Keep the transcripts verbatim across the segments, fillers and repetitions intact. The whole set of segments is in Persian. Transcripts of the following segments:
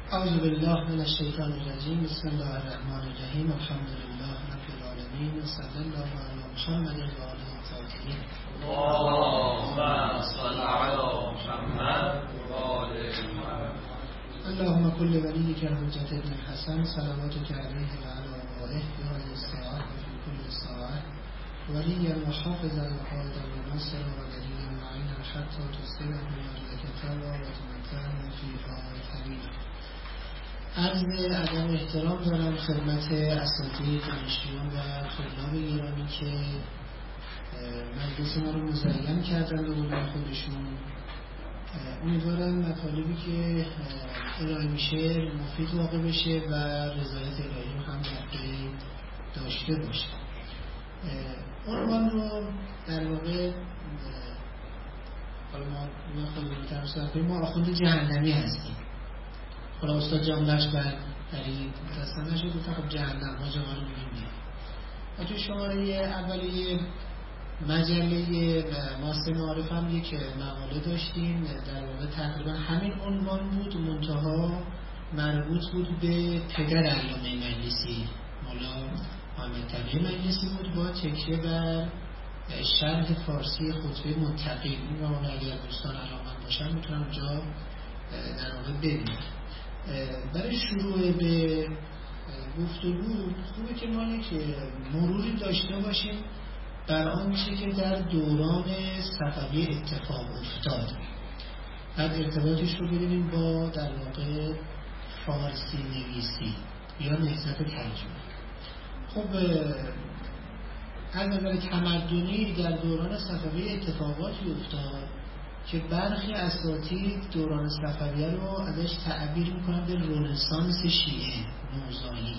اعوذ بالله من الشیطان الرجیم. بسم الله الرحمن الرحیم. الحمد لله رب العالمین. صلی الله علی محمد و آله الطاهرین. اللهم صل علی محمد و آل محمد. اللهم كل وليك الحجة ابن الحسن صلواتك عليه وعلى آله يا ولي الساعة وفي كل ساعة وليا وحافظا وقائدا وناصرا ودليلا معينا حتى تصله مملكته وتمكنه فيها حبيبا. عرض ادب احترام دارم خدمت اساتید، دانشجویان و طلاب گرامی که مجلس ما رو مزین کردن به قول خودشون. امیدوارم مطالبی که ارائه میشه مفید واقع بشه و رضایت الهی رو هم در داشته باشه. عنوان رو در واقع حالا ما خیلی ترسل کنیم، ما آخوند جهنمی هستیم. حالا استاد جانبخش بر دری متاسم نشد تا خب جهنم ها جا رو بگیم. و توی شماره اولیه مجله ماسه معارف هم یک مقاله داشتیم، در واقع تقریبا همین عنوان بود، منتها مربوط بود به پدر علامه مجلسی، مولا محمد تقی مجلسی بود، با تکیه بر شرح فارسی خطبه متقی. این رو اگر دوستان علاقه‌مند باشن میتونم جا در واقع ببینم. برای شروع به گفتگو خوبه که ما یک مروری داشته باشیم بر آنچه که در دوران صفوی اتفاق افتاد، بعد ارتباطش رو ببینیم با در واقع فارسی نویسی یا نهضت ترجمه. خب از نظر تمدنی در دوران صفوی اتفاقاتی افتاد که برخی اساتید دوران صفویه رو ازش تعبیر میکنن به رنسانس شیعه نوزایی.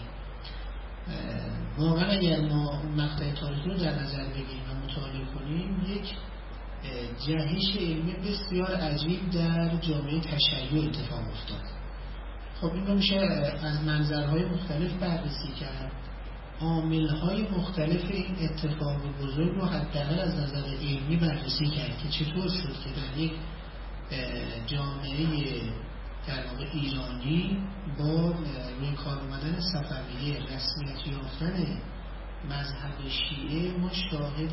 واقعا اگر ما اون مقطع تاریخی رو در نظر بگیریم و مطالعه کنیم، یک جهش علمی بسیار عجیب در جامعه تشیع اتفاق افتاد. خب این رو میشه از منظرهای مختلف بررسی کرد. عاملهای مختلف این اتفاق بزرگ رو حداقل از نظر علمی بررسی کرد که چطور شد که در یک جامعه در واقع ایرانی با روی کار اومدن صفویه، رسمیت یافتن مذهب شیعه، ما شاهد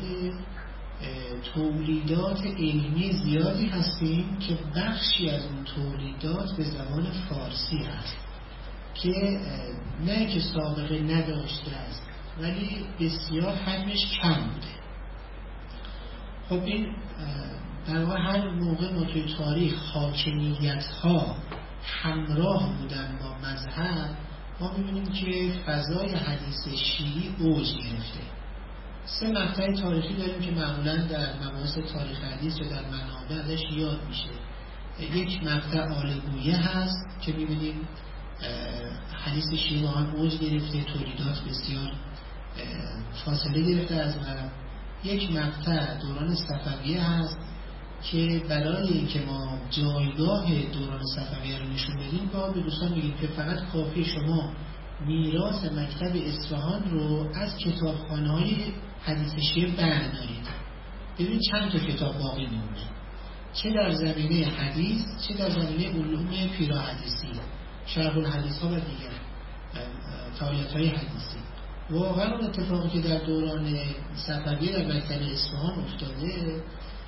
تولیدات علمی زیادی هستیم که بخشی از اون تولیدات به زبان فارسی هست که نه که سابقه نداشته است ولی بسیار حجمش کم بوده. خب این در واقع هر موقع ما توی تاریخ حاکمیت ها همراه بودن با مذهب، ما می‌بینیم که فضای حدیث شیعی اوج گرفته. سه مقطع تاریخی داریم که معمولاً در مباحث تاریخ حدیث یا در منابع ازش یاد میشه. یک مقطع آلگویه هست که می‌بینیم حدیث شیعی با هم اوج گرفته، تولیدات بسیار فاصله گرفته از هم. یک مقطع دوران صفویه هست که برای اینکه ما جایگاه دوران صفویه رو نشون بدیم با به دوستان میگیم که فقط کافی شما میراث مکتب اصفهان رو از کتابخانه‌های حدیث شیعه بردارید، ببینید چند تا کتاب باقی مونده، چه در زمینه حدیث چه در زمینه علوم پیراحدیثی، شرح الحدیث ها و دیگر فعالیت های حدیثی. واقعا اون اتفاقی که در دوران صفویه در مکتب اصفهان افتاده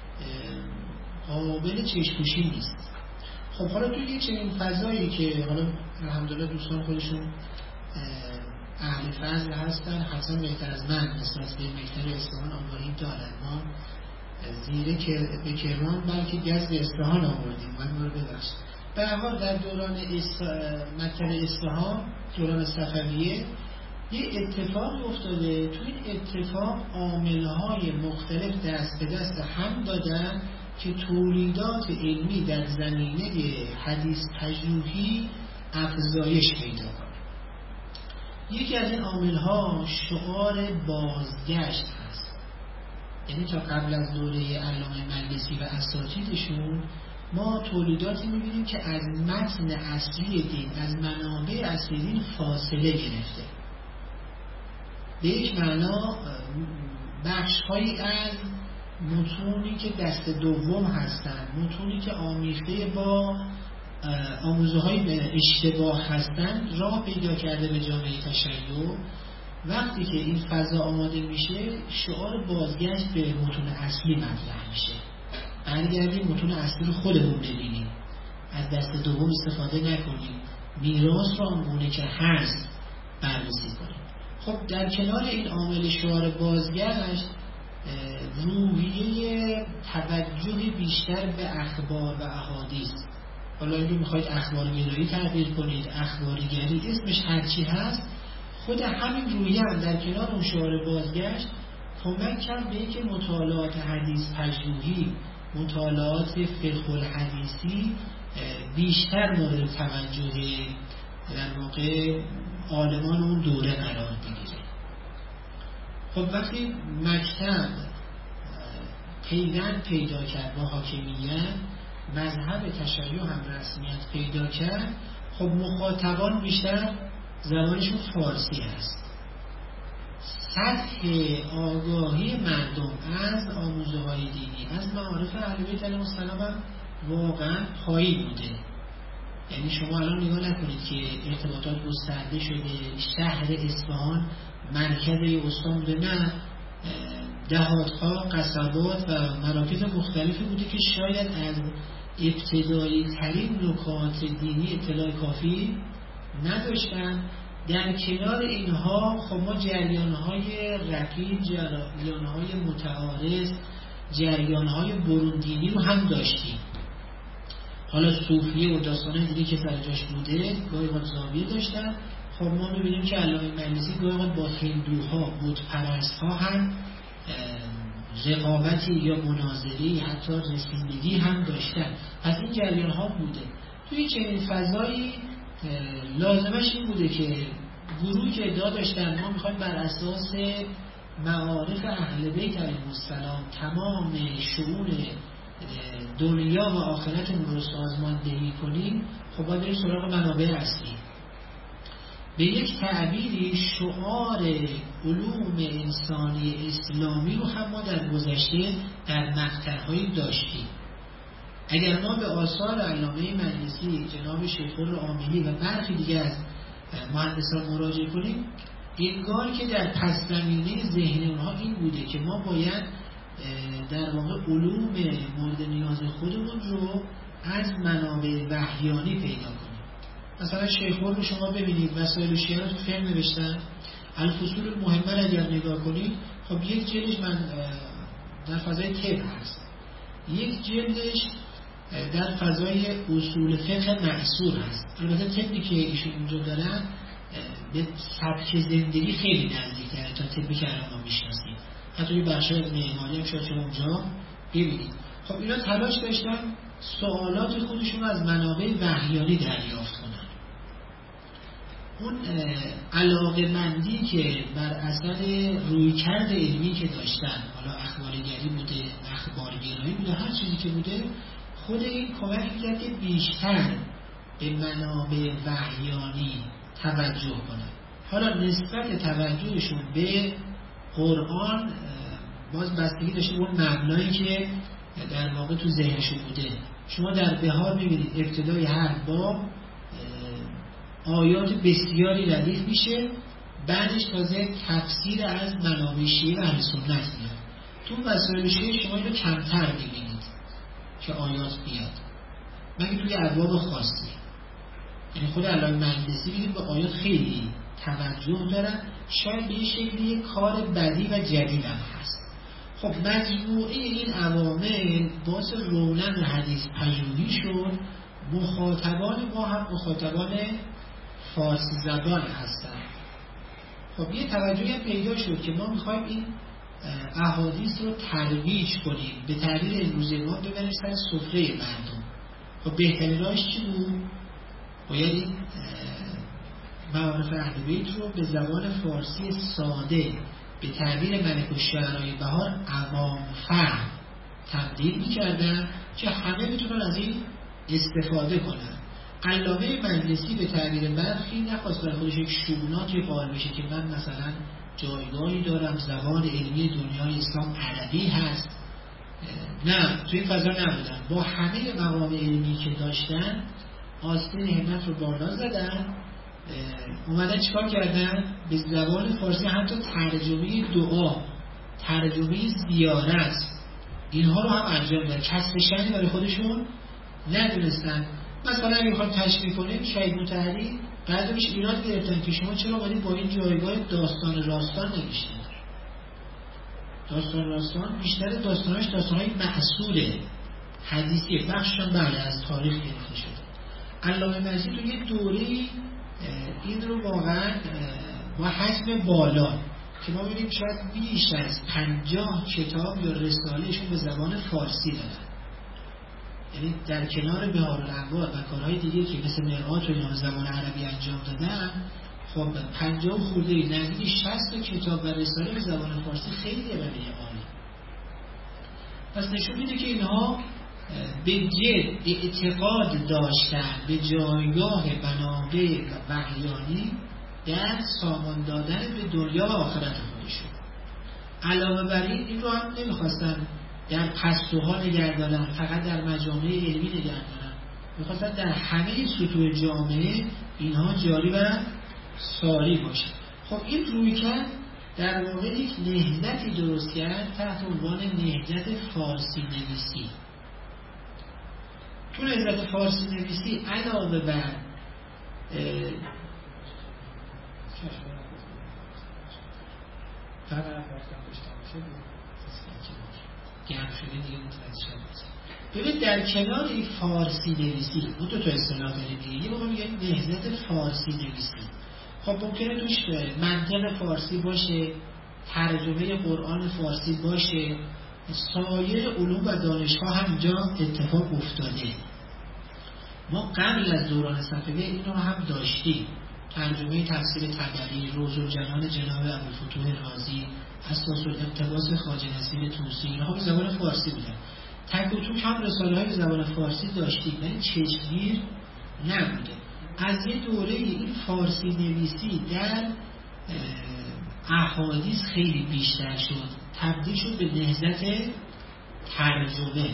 قابل چشم‌پوشی نیست. خب حالا توی یه چنین فضایی که حالا الحمدلله دوستان خودشون اهل فضل هستن، حتما بهتر از من نسبت به مکتب اصفهان آماری دارن. ما زیره که به کرمان بلکه گز به اصفهان آوردیم، من ما رو ببخشید. به هر حال در دوران اصف... مکتب اصفهان دوران صفویه یه اتفاق افتاده. تو این اتفاق عامل‌های مختلف دست به دست هم دادن که تولیدات علمی در زمینه حدیث پژوهی افزایش پیدا کنه. یکی از این عامل‌ها شعار بازگشت هست. یعنی تا قبل از دوره علامه مجلسی و اساتیدشون ما تولیداتی می‌بینیم که از متن اصلی دین، از منابع اصلی دین فاصله گرفته. به یک معنا بخش‌هایی از متونی که دست دوم هستند، متونی که آمیخته با آموزه‌های اشتباه هستن راه پیدا کرده به جامعه تشیع. وقتی که این فضا آماده میشه شعار بازگشت به متون اصلی مطرح میشه. برگردیم متون اصلی رو خودمون ببینیم، از دست دوم استفاده نکنیم، میراث رو آنگونه که هست بررسی کنیم. خب در کنار این عامل شعار بازگشت روحیه توجه بیشتر به اخبار و احادیث، حالا اینو میخواید اخبار گرایی تعبیر کنید، اخبارگری، اسمش هرچی هست، خود همین روحیه هم در کنار اون شعار بازگشت کمک کرد به اینکه مطالعات حدیث پژوهی، مطالعات فقه الحدیثی بیشتر مورد توجه در واقع عالمان اون دوره قرار بگیره. خب وقتی مکتب پیوند پیدا کرد با حاکمیت، مذهب تشیع هم رسمیت پیدا کرد، خب مخاطبان بیشتر زبانشون فارسی هست. سطح آگاهی مردم از آموزه‌های دینی، از معارف اهل بیت علیهم السلام هم واقعا پایین بوده. یعنی شما الان نگاه نکنید که ارتباطات گسترده شده، شهر اصفهان مرکز استان به نه، دهات‌ها، قصبات و مراکز مختلفی بوده که شاید از ابتدایی ترین نکات دینی اطلاع کافی نداشتن. در کنار اینها خب ما جریان‌های رقیب، جریان‌های متعارض، جریان‌های بروندینی رو هم داشتیم. حالا صوفیه و داستان‌های دیگه که سر جاش بوده گاهی وقت زاویه داشتن. خب ما می‌بینیم که علامه مجلسی گاهی وقت با هندوها، بت‌پرست‌ها هم رقابتی یا مناظری، حتی رسیدگی هم داشتن. پس این جریان‌ها بوده. توی چنین فضایی لازمش این بوده که گروهی که ادعا داشتن ما میخوایم بر اساس معارف اهل بیت علیهم السلام تمام شؤون دنیا و آخرتمون رو سازماندهی کنیم، خب باید بریم سراغ منابع اصلی. به یک تعبیری شعار علوم انسانی اسلامی رو هم ما در گذشته در مقطع‌هایی داشتیم. اگر ما به آثار علامه مجلسی، جناب شیخ‌الله عاملی و برخی دیگه از مهندسان مراجعه کنیم، انگار که در پس زمینه ذهن اونها این بوده که ما باید در واقع علوم مورد نیاز خودمون رو از منابع وحیانی پیدا کنیم. مثلا شیخ‌الله رو شما ببینید وسایل شیعه رو تو فهم نوشتن، الفصول المهمه رو اگر نگاه کنید، خب یک جلدش من در فضای طب هست، یک جلدش در فضای اصول فقه معصور هست. البته طبی که ایشون اونجا دارن به سبک زندگی خیلی نزدیک‌تره تا طبی که الان ما میشناسیم. حتی یه بخشای از معماری هم شاید شما اونجا ببینید. خب اینا تلاش داشتن سوالات خودشون از منابع وحیانی دریافت کنن. اون علاقه‌مندی که بر اثر رویکرد علمی که داشتن، حالا اخبارگری بوده، اخبارگرایی بوده، هر چیزی که بوده، خود این کمک کرد که بیشتر به منابع وحیانی توجه کنند. حالا نسبت توجهشون به قرآن باز بستگی داشته به اون مبنایی که در واقع تو ذهنشون بوده. شما در بهار می‌بینید ابتدای هر باب آیات بسیاری ردیف میشه، بعدش تازه تفسیر از منابع شیعه و اهل سنت میاد. تو وسایل شیعه شما اینو کمتر می‌بینید که آیات بیاد، مگه توی ابواب خاصی. یعنی خود علامه مجلسی بگید به آیات خیلی توجه دارن، شاید به یه شکلی کار بدی و جدید هم هست. خب مجموعه این عوامل باعث رونق حدیث پژوهی شد. مخاطبان ما هم مخاطبان فارسی زبان هستن. خب یه توجهی هم پیدا شد که ما میخوایم این احادیث رو ترویج کنیم، به تعبیر امروزی ما ببریم سر سفره مردم. خب بهترین راهش چی بود؟ باید این معارف اهل بیت رو به زبان فارسی ساده به تعبیر ملک الشعرای بهار عوام فهم تبدیل می‌کردن که همه بتونن از این استفاده کنن. علامه مجلسی به تعبیر برخی نخواست برای خودش یک شؤوناتی قائل بشه که من مثلا جایگاهی دارم، زبان علمی دنیای اسلام عربی هست. نه، توی فضا نبودن. با همه مقام علمی که داشتن آستین همت رو بالا زدن، اومدن چیکار کردن؟ به زبان فارسی حتی ترجمه دعا، ترجمه زیارت، اینها رو هم انجام دادن. کسب شأنی برای خودشون ندونستن. مثلا اگه میخوام تشریح کنیم، شهید مطهری بعدش ایراد گرفتن که شما چرا ولی با این جایگاه داستان راستان نوشتید؟ داستان راستان بیشتر داستاناش داستانهای معصوره، حدیثی، بخششون بله از تاریخ گرفته شده. علامه مجید تو یه دوره‌ای این رو واقعا با حجم بالا که ما ببینیم شاید بیش از پنجاه کتاب یا رسالهشون به زبان فارسی دادن. یعنی در کنار بهار الانوار و کارهای دیگه که مثل مرآت رو اینا زبان عربی انجام دادن، خب پنجاه خورده نزدیک شصت کتاب و رساله به زبان فارسی خیلی رویه عالی. پس نشون میده که اینها به جد اعتقاد داشتن به جایگاه منابع و وحیانی در سامان دادن به دنیا و آخرت خودشون. علاوه بر این این رو هم نمیخواستن در پستوها نگه دارن، فقط در مجامع علمی نگه دارن، میخواستن در همه سطوح جامعه اینها جاری و ساری باشه. خب این رویکرد در واقع یک نهضتی درست کرد تحت عنوان نهضت فارسی نویسی. تو نهضت فارسی نویسی علاوه بر ببین در کنار این فارسی نویسی اون دو تا اصطلاح داریم دیگه، یه موقع میگن نهضت فارسی نویسی. خب ممکنه توش منطق فارسی باشه، ترجمه قرآن فارسی باشه، سایر علوم و دانشگاه هم اینجا اتفاق افتاده. ما قبل از دوران صفویه این رو هم داشتیم، ترجمه تفسیر طبری، روز الجنان جناب ابوالفتوح رازی، اساس الاقتباس خواجه نصیر طوسی، اینها به زبان فارسی بودن. تک و توک هم رساله های به زبان فارسی داشتیم، ولی چشمگیر نبوده. از یه دوره این فارسی نویسی در احادیث خیلی بیشتر شد، تبدیل شد به نهضت ترجمه.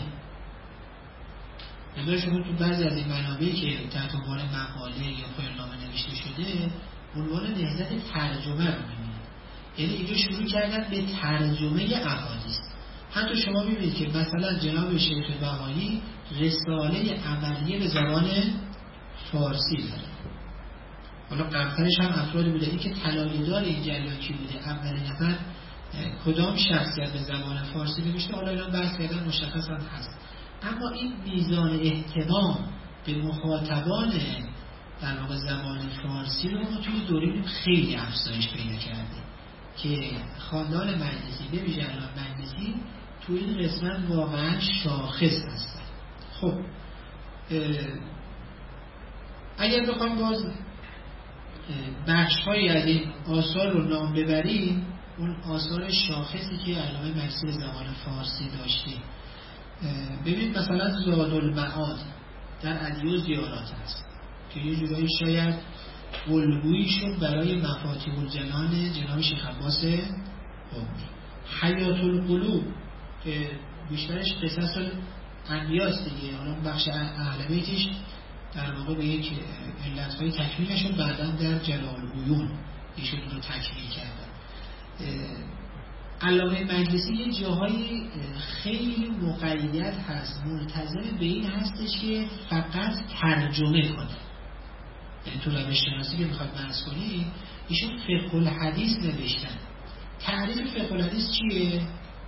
نظر شما تو بعضی از این منابعی که تحت عنوان مقاله یا پایان‌نامه نوشته شده عنوان نهضت ترجمه رو می‌بینید. یعنی اینجا شروع کردن به ترجمه احادیث. حتی شما می‌بینید که مثلا جناب شیخ بهایی رساله عملیه به زبان فارسی داره. حالا قبلترش هم افرادی بوده. این که طلایه‌دار این جریان کی بوده، اولین نفر کدام شخصیت به زبان فارسی نوشته، حالا اینا بحث کردن مشخصا هست. اما این میزان احترام به مخاطبان در واقع زبان فارسی رو ما توی دوره خیلی افزایش پیدا کرده که خاندان مجلسی به ویژه الان مجلسی توی این قسمت واقعا شاخص هستن. خب اگر بخوام باز بخش های از این آثار رو نام ببریم، اون آثار شاخصی که علامه مجلسی زبان فارسی داشته، ببینید مثلا زادالمعاد در ادعیه و زیارات هست که یه جورایی شاید الگویی شد برای مفاتیح الجنان جناب شیخ عباس قمی. حیات القلوب که بیشترش قصص الانبیاست دیگه، حالا بخش اهل بیتش در واقع به یک علتهای تکمیل نشد، بعدا در جلال‌العیون ایشون رو تکمیل کردن. علامه مجلسی یه جاهای خیلی مقید هست، ملتزم به این هستش که فقط ترجمه کنه. یعنی تو روش شناسی که میخواد بحث کنی، ایشون فقه الحدیث نوشتن. تعریف فقه الحدیث چیه؟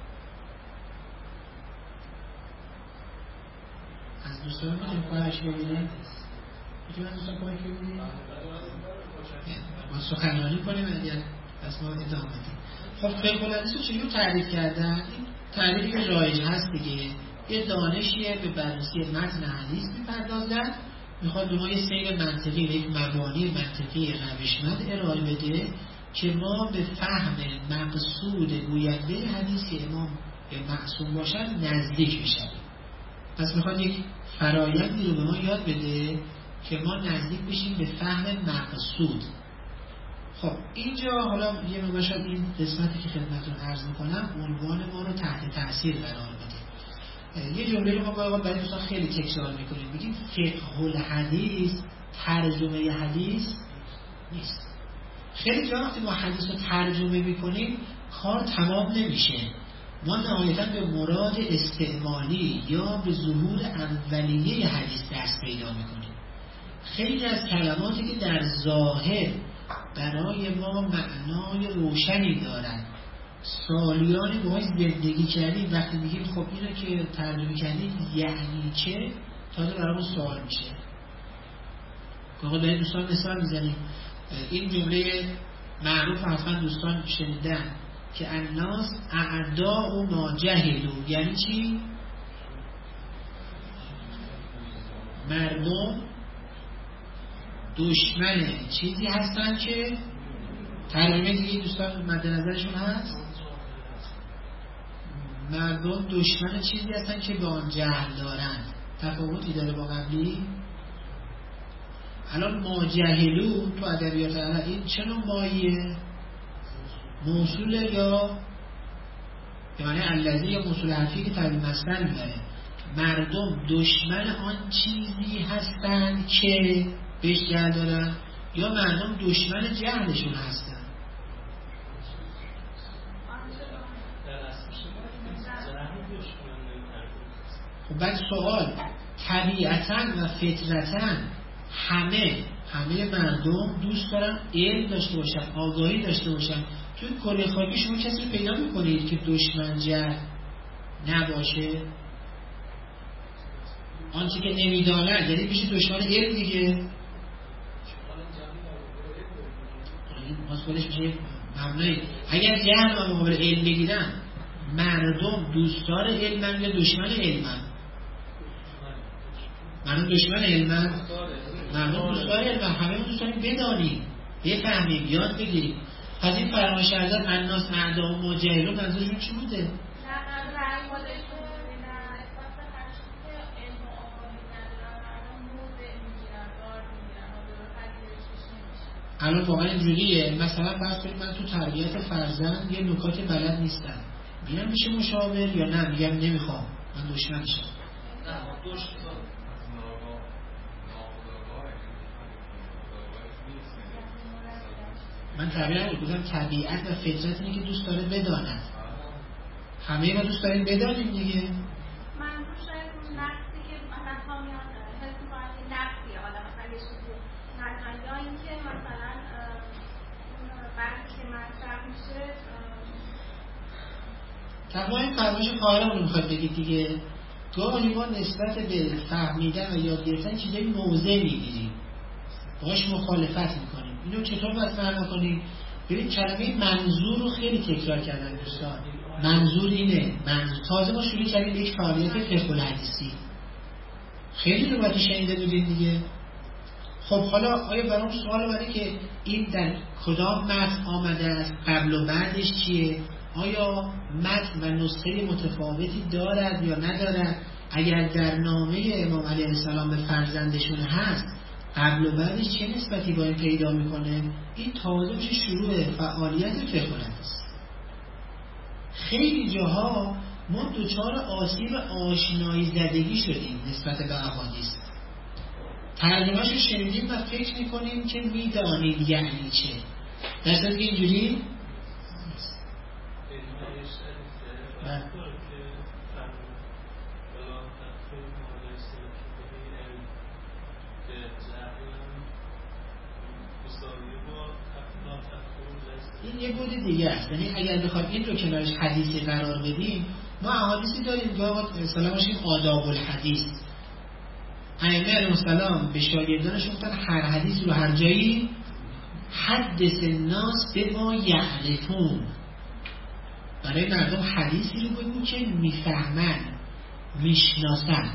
از دوستان میتونیم کارش ببینیم؟ میتونیم از دوستان کارش ببینیم؟ با سخنرانی کنیم اگر پس ما ادامه دیم. خب فقه الحدیث رو چجور تعریف کردن؟ این تعریفی که رایج هست دیگه، یه دانشیه به بررسی متن حدیث میپردازن، میخواد به ما یه سیر منطقی و یک مبانی منطقی روشمند ارائه بده که ما به فهم مقصود گوینده حدیث که امام معصوم باشن نزدیک بشیم. پس میخواد یک فرایندی رو به ما یاد بده که ما نزدیک بشیم به فهم مقصود. خب اینجا حالا یه موقع شاید این قسمتی که خدمتتون عرض میکنم عنوان ما رو تحت تاثیر قرار بده. یه جمله رو ما باید برای دوستان خیلی تکرار میکنیم، میگیم فقه الحدیث ترجمه حدیث نیست. خیلی جا وقتی ما حدیث رو ترجمه میکنیم کار تمام نمیشه، ما نهایتاً به مراد استعمالی یا به ظهور اولیه حدیث دست پیدا میکنیم. خیلی از کلماتی که در ظاهر برای ما معنای روشنی دارن، سالیانی باهاش زندگی کردیم، وقتی میگیم خب اینو که ترجمه کردیم یعنی چه، تازه برامون سوال میشه. برای دوستان مثال میزنیم، این جمله معروف حتما دوستان شنیدن که الناس اعداء ما جهلوا، یعنی چی؟ مردم دشمن چیزی هستن که ترجمه دیگه دوستان مد نظرشون هست، مردم دشمن چیزی هستن که به آن جهل دارن. تفاوتی داره با قبلی؟ الان ما جهلو تو ادبیات عرب این چه نوع ماییه؟ موصوله یا به معنی الذی یا موصول حرفی که تبدیل مصدر میبره. مردم دشمن آن چیزی هستن که بهش جهل دارن یا مردم دشمن جهلشون هستن؟ خب بعد سوال، طبیعتاً و فطرتاً همه همه مردم دوست دارن علم داشته باشن، آگاهی داشته باشن. توی کره خاکی شما کسی رو پیدا میکنید که دشمن جهل نباشه؟ آنچه که نمیداند یعنی میشه دشمن علم دیگه. این ماسپالش میشه مبنایی. اگر جهل و مقابل علم بگیرن، مردم دوستدار علمن یا دشمن علمن؟ مردم دشمن علمن؟ مردم دوستدار علمن. همه دوست داریم بدانیم، بفهمیم، یاد بگیریم. پس این فرمایش کردن الناس اعداء ما جهلوا منظورشون چی بوده؟ الان واقعا اینجوریه. مثلا فرض کنید من تو تربیت فرزند یه نکات بلد نیستم، میگم میشه مشاور یا نه میگم نمیخوام، من دشمن میشم. من تربیت میگم طبیعت و فطرت اینه که دوست داره بداند. همه ما دوست داریم بدانیم دیگه. من شاید اون نقصی که مثلا تا میاد حس می‌کنم که نقصیه، حالا مثلا یه چیزی مثلا یا اینکه مثلا بعدی که مطرح میشه تقریبا این فرمایش خواهرمون رو میخواد بگید دیگه. گاهی ما نسبت به فهمیدن و یاد گرفتن چیزای موضع میگیریم، باهاش مخالفت میکنیم. اینو چطور باید معنا کنیم؟ ببین کلمه منظور رو خیلی تکرار کردن دوستان. منظور اینه، منظور. تازه ما شروع کردیم یک فعالیت فقه الحدیثی، خیلی رو باید شنیده بودیم دیگه. خب حالا آیا برام سوال اومده که این در کدام متن آمده است، قبل و بعدش چیه؟ آیا متن و نسخه متفاوتی دارد یا ندارد؟ اگر در نامه امام علیه السلام به فرزندشون هست، قبل و بعدش چه نسبتی با این پیدا میکنه؟ این تازه میشه شروع فعالیت فقه الحدیث. خیلی جاها ما دوچار آسیب آشنایی زدگی شدیم نسبت به احادیث، ترجمه‌اش رو شنیدیم و فکر میکنیم که میدانیم یعنی چه، در صورتی که اینجوری نیست. این یه بود دیگه است. یعنی اگر بخوایم این رو کنارش حدیثی قرار بدیم، ما احادیثی داریم که آقا اصطلاح باشیم آداب الحدیث. ائمه علیهم السلام به شاگردانشون گفتن هر حدیث رو هر جایی حدث الناس بما یعرفون، برای مردم حدیثی رو بگو که میفهمن، میشناسن.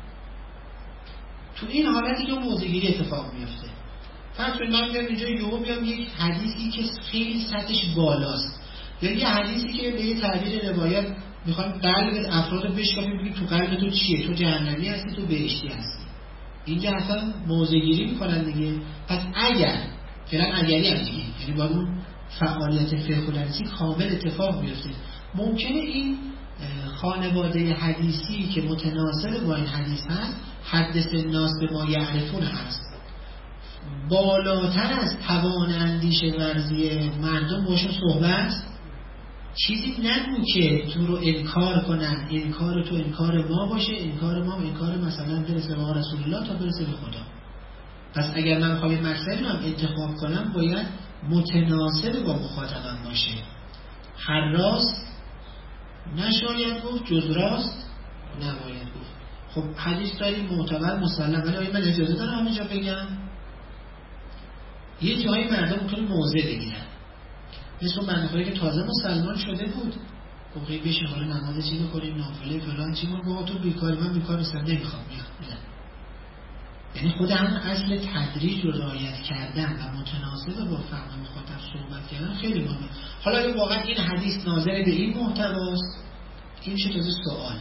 تو این حالتی که موضع‌گیری اتفاق میفته. فرض کنید من میام اینجا یهو میام یک حدیثی که خیلی سطحش بالاست، یا یه حدیثی که به یه تعبیر روایت میخوام قلب افراد رو بشکافیم، بگیم تو قلب تو چیه، تو جهنمی هستی تو بهشتی هستی. اینجا اصلا موضع‌گیری میکنن دیگه. پس اگر فعلا اگری هم دیگه، یعنی با اون فعالیت فقه الحدیثی کامل اتفاق میفته، ممکنه این خانواده حدیثی که متناسب با این حدیث هست حدث الناس به ما یعرفون هست، بالاتر از توان اندیشه ورزی مردم باشون صحبت. چیزی نگو که تو رو انکار کنن، انکار تو انکار ما باشه، انکار ما انکار مثلا برسه به رسول الله تا برسه به خدا. پس اگر من خواهی مطلبی رو هم انتخاب کنم باید متناسب با مخاطبم باشه. هر راست نشاید گفت جز راست نباید گفت. خب حدیث داریم معتبر مسلم، ولی آیا من اجازه دارم همینجا بگم؟ یه جایی مردم میتونه موضع بگیرن، مثل بنده خدایی که تازه مسلمان شده بود، گفت بشین حالا نماز چی بکنیم، نافله فلان چی بکنیم، گفت تو بیکاری، من بیکار نیستم، نمیخوام میخوام. یعنی خود هم اصل تدریج رو رعایت کردن و متناسب با فهم مخاطب صحبت کردن خیلی مهمه. حالا اگه واقعا این حدیث ناظر به این محتواست، این چه تازه سوال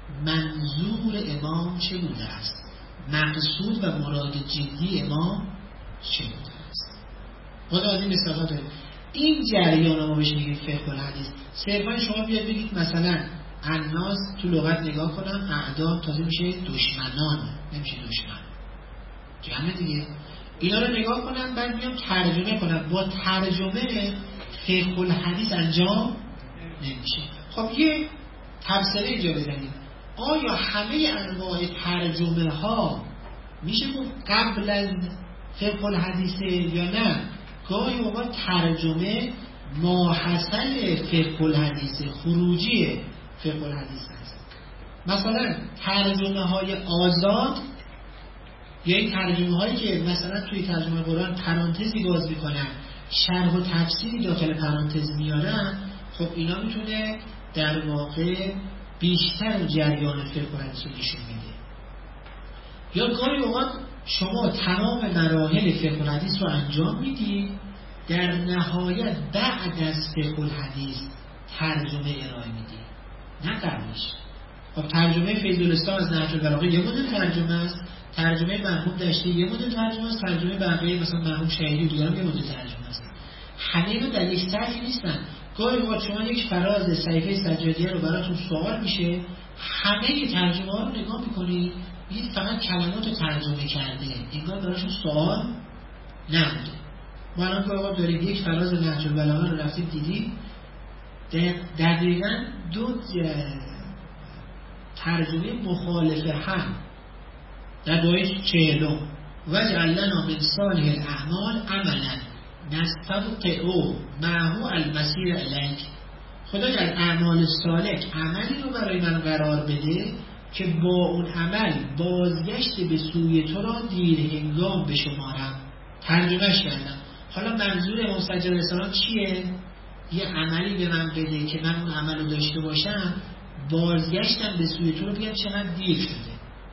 منظور امام چه بوده است، مقصود و مراد جدی امام چه بوده است. خود از این مثلا داریم. این جریان ما بهش میگیم فقه الحدیث. صرفا شما بیاد بگید مثلا الناس تو لغت نگاه کنم اعداد تازه میشه دشمنان، نمیشه دشمن، جمع دیگه. اینا رو نگاه کنم بعد میام ترجمه کنم، با ترجمه فقه الحدیث انجام نمیشه. خب یه تفسیر اینجا بزنید، آیا همه انواع ترجمه ها میشه گفت قبل از فقه الحدیث یا نه؟ گاهی اوقات ترجمه ماحصل فقه الحدیث، خروجی فقه الحدیث هست. مثلا ترجمه های آزاد یا این ترجمه هایی که مثلا توی ترجمه قرآن پرانتزی باز میکنن، شرح و تفسیری داخل پرانتز میارن، خب اینا میتونه در واقع بیشتر جریان فقه الحدیث رو نشون میده. یا گاهی اوقات شما تمام مراحل فقه الحدیث رو انجام میدی، در نهایت بعد از فقه الحدیث ترجمه ارائه میدی، نه قبلش. خب ترجمه فیض الاسلام از نهج البلاغه یه مدل ترجمه است، ترجمه مرحوم دشتی یه مدل ترجمه است، ترجمه بقیه مثلا مرحوم شهیدی و دیگران یه مدل ترجمه است. همه اینا در یک سطح نیستن. گاهی وقت شما یک فراز صحیفه سجادیه رو براتون سوال میشه، همه ترجمه ها رو نگاه میکنید میگید فقط کلمات رو ترجمه کرده، انگار براشون سوال نبوده. ما الان گاهی وقت دارید یک فراز نهج البلاغه رو رفتید دیدید، دقیقاً دو ترجمه مخالف هم در دعای چهلم وجعل لنا من صالح الاعمال عملا نستبطئ معه المسیر الیک. خدا از اعمال صالح عملی رو برای من قرار بده که با اون عمل بازگشت به سوی تو را دیر هنگام بشمارم. ترجمهش کردم. حالا منظور امام سجاد علیه السلام چیه؟ یه عملی به من بده که من اون عمل رو داشته باشم، بازگشتم به سوی تو رو بگم چقدر دیر شده.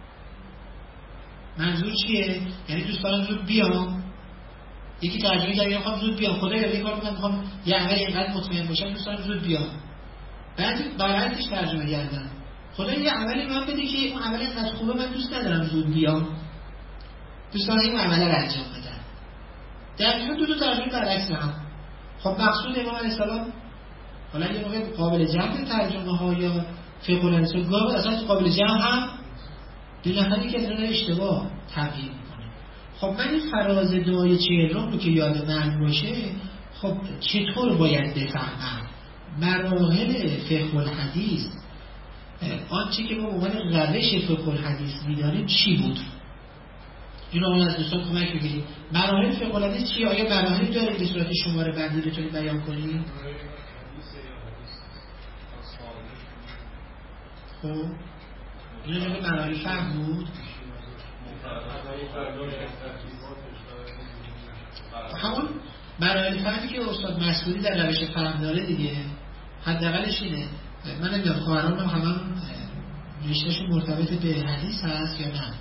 منظور چیه؟ یعنی دوست دارم زود بیام. یکی ترجمه کرد میخوام زود بیام، خدا یه کار من میخوام یه عمل اینقدر مطمئن باشم دوست دارم زود بیام. بعد برعکسش ترجمه کردن، خدا یه عملی من بده که اون عمل اینقدر خوبه من دوست ندارم زود بیام، دوست دارم این عمل رو انجام بدم. در واقع دو تا ترجمه برعکس هم. خب مقصود امام علیه السلام حالا یه موقع قابل جمع ترجمه ها یا فقه الحدیث گاه اصلا قابل جمع هم دو نفری که در اشتباه تبیین میکنه. خب من این فراز دعای چهلم رو که یاد من باشه، خب چطور باید بفهمم مراحل فقه الحدیث، آنچه که ما به عنوان روش فقه الحدیث می‌دانیم چی بود؟ اینو اون از دوستان کمک بگیرید. مراحل فقه الحدیث چیه؟ آیا مراحل داره به صورت شماره بندی بتونید بیان کنید؟ خب اینا جمعه مراحل فهم بود. همون مراحل فهمی که استاد مسئولی در روش فهم داره دیگه، حداقلش اینه. من نمیدونم خواهرانم همون رشتهشون مرتبط به حدیث هست یا نه؟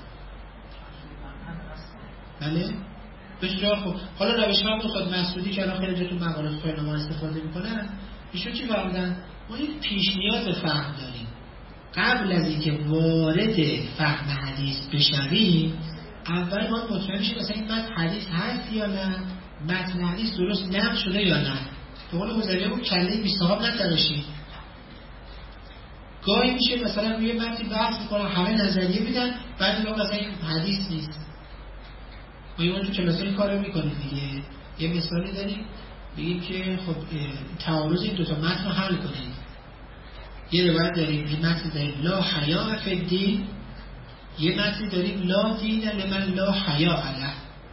بله؟ بسیار خوب. حالا روش فهم استاد مسئولی که الان خیلی جاتون مقالات خیلی استفاده میکنن، ایشون چی فرمودن؟ ما یک پیش نیاز فهم داریم. قبل از اینکه وارد فهم حدیث بشویم، اول باید مطمئن بشیم مثلا این متن حدیث هست یا نه، متن حدیث درست نقل شده یا نه. به قول حضریه بود کله بی صاحب نتراشید. گاهی میشه مثلا روی متن بحث میکنن، همه نظریه میدن، بعد میگن مثلا این حدیث نیست. ما یه تو کلاسای کارو میکنیم دیگه. یه مثالی داریم بگیم که خب تعارض این دو تا متن رو حل کنید. یه روایت داریم، یه متن داریم لا حیا فی الدین، یه متن داریم لا دین لمن لا حیا علیه.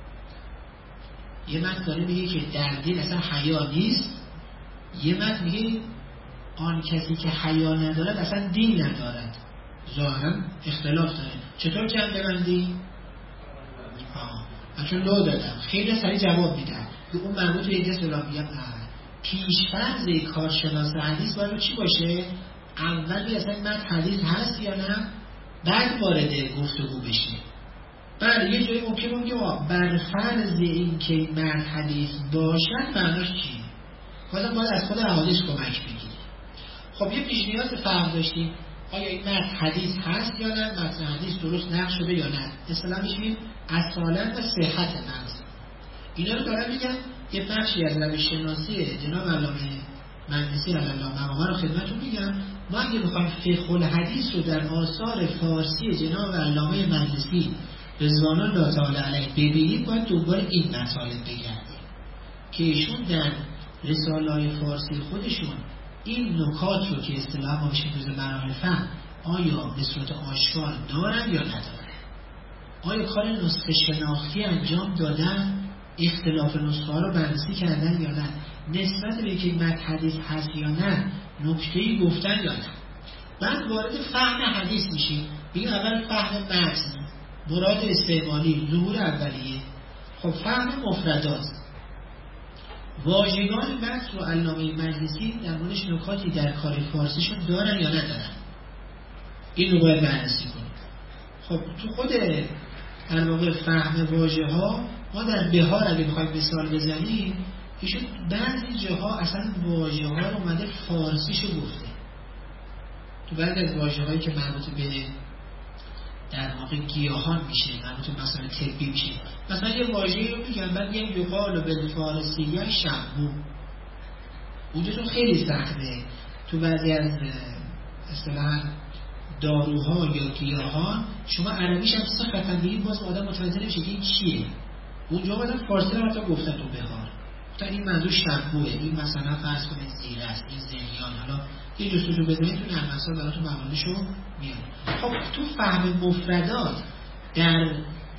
یه متن داره میگه که در دین اصلا حیا نیست، یه متن میگه آن کسی که حیا ندارد اصلا دین ندارد. ظاهرا اختلاف داره. چطور جمع ببندی؟ آه من چون لو دادم خیلی سریع جواب میدن اون مربوط به اینجا سلام میگم نه. پیشفرض کارشناس حدیث باید چی باشه؟ اول بیا اصلا متن حدیث هست یا نه، بعد وارد گفتگو بشه. بله یه جایی ممکن بگیم بر فرض این که متن حدیث باشد معناش چیه؟ بازم باید از خود احادیث کمک بگیریم. خب یه پیش نیاز فهم داشتیم، آیا این متن حدیث هست یا نه، متن حدیث درست نقش شده یا نه. اصطلاحاً میگیم اصالت و صحت متن. اینا رو دارم میگم یه بخشی از روش شناسی جناب علامه مجلسی رحمه الله مقامه رو خدمتتون میگم. ما اگه بخوایم فقه الحدیث رو در آثار فارسی جناب علامه مجلسی رضوان الله تعالی علیه ببینیم، باید دوباره این مطالب بگردیم که ایشون در رساله‌های فارسی خودشون این نکات رو که اصطلاحاً ما بهش میگیم مراحل فهم آیا به صورت آشکار دارن یا ندارن، آیا کار نسخه شناختی انجام دادن، اختلاف نسخه ها رو بررسی کردن یا نه، نسبت به اینکه متن حدیث هست یا نه نکته‌ای گفتن یا نه. بعد وارد فهم حدیث میشیم. بگیم اول فهم متن، مراد استعمالی، ظهور اولیه. خب فهم مفردات، واژگان متن رو علامه مجلسی در موردش نکاتی در کار فارسیشون دارن یا ندارن، این رو باید بررسی کنیم. خب تو خود در واقع فهم واژه ها ما در بهار اگه بخوایم مثال بزنیم، ایشون بعضی جاها اصلا واژه ها رو اومده فارسیشو گفته. تو بعضی از واژه هایی که مربوط به در واقع گیاهان میشه، مربوط به مسائل طبی میشه، مثلا یه واژه‌ای رو میگن بعد میگن یقال بالفارسیه شمو. اونجا خیلی سخته تو بعضی از اصطلاحاً داروها یا گیاهان شما عربیش هم سختن بگید باز آدم متوجه نمیشه این چیه. اونجا مثلا فارسی رو حتی گفتن تو بهار گفتن این منظور شمپوه، این مثلا فرض کنید زیره است، این زنیان. حالا یه جستجو بزنید تو نرم افزار براتون مقاله‌شو میاد. خب تو فهم مفردات در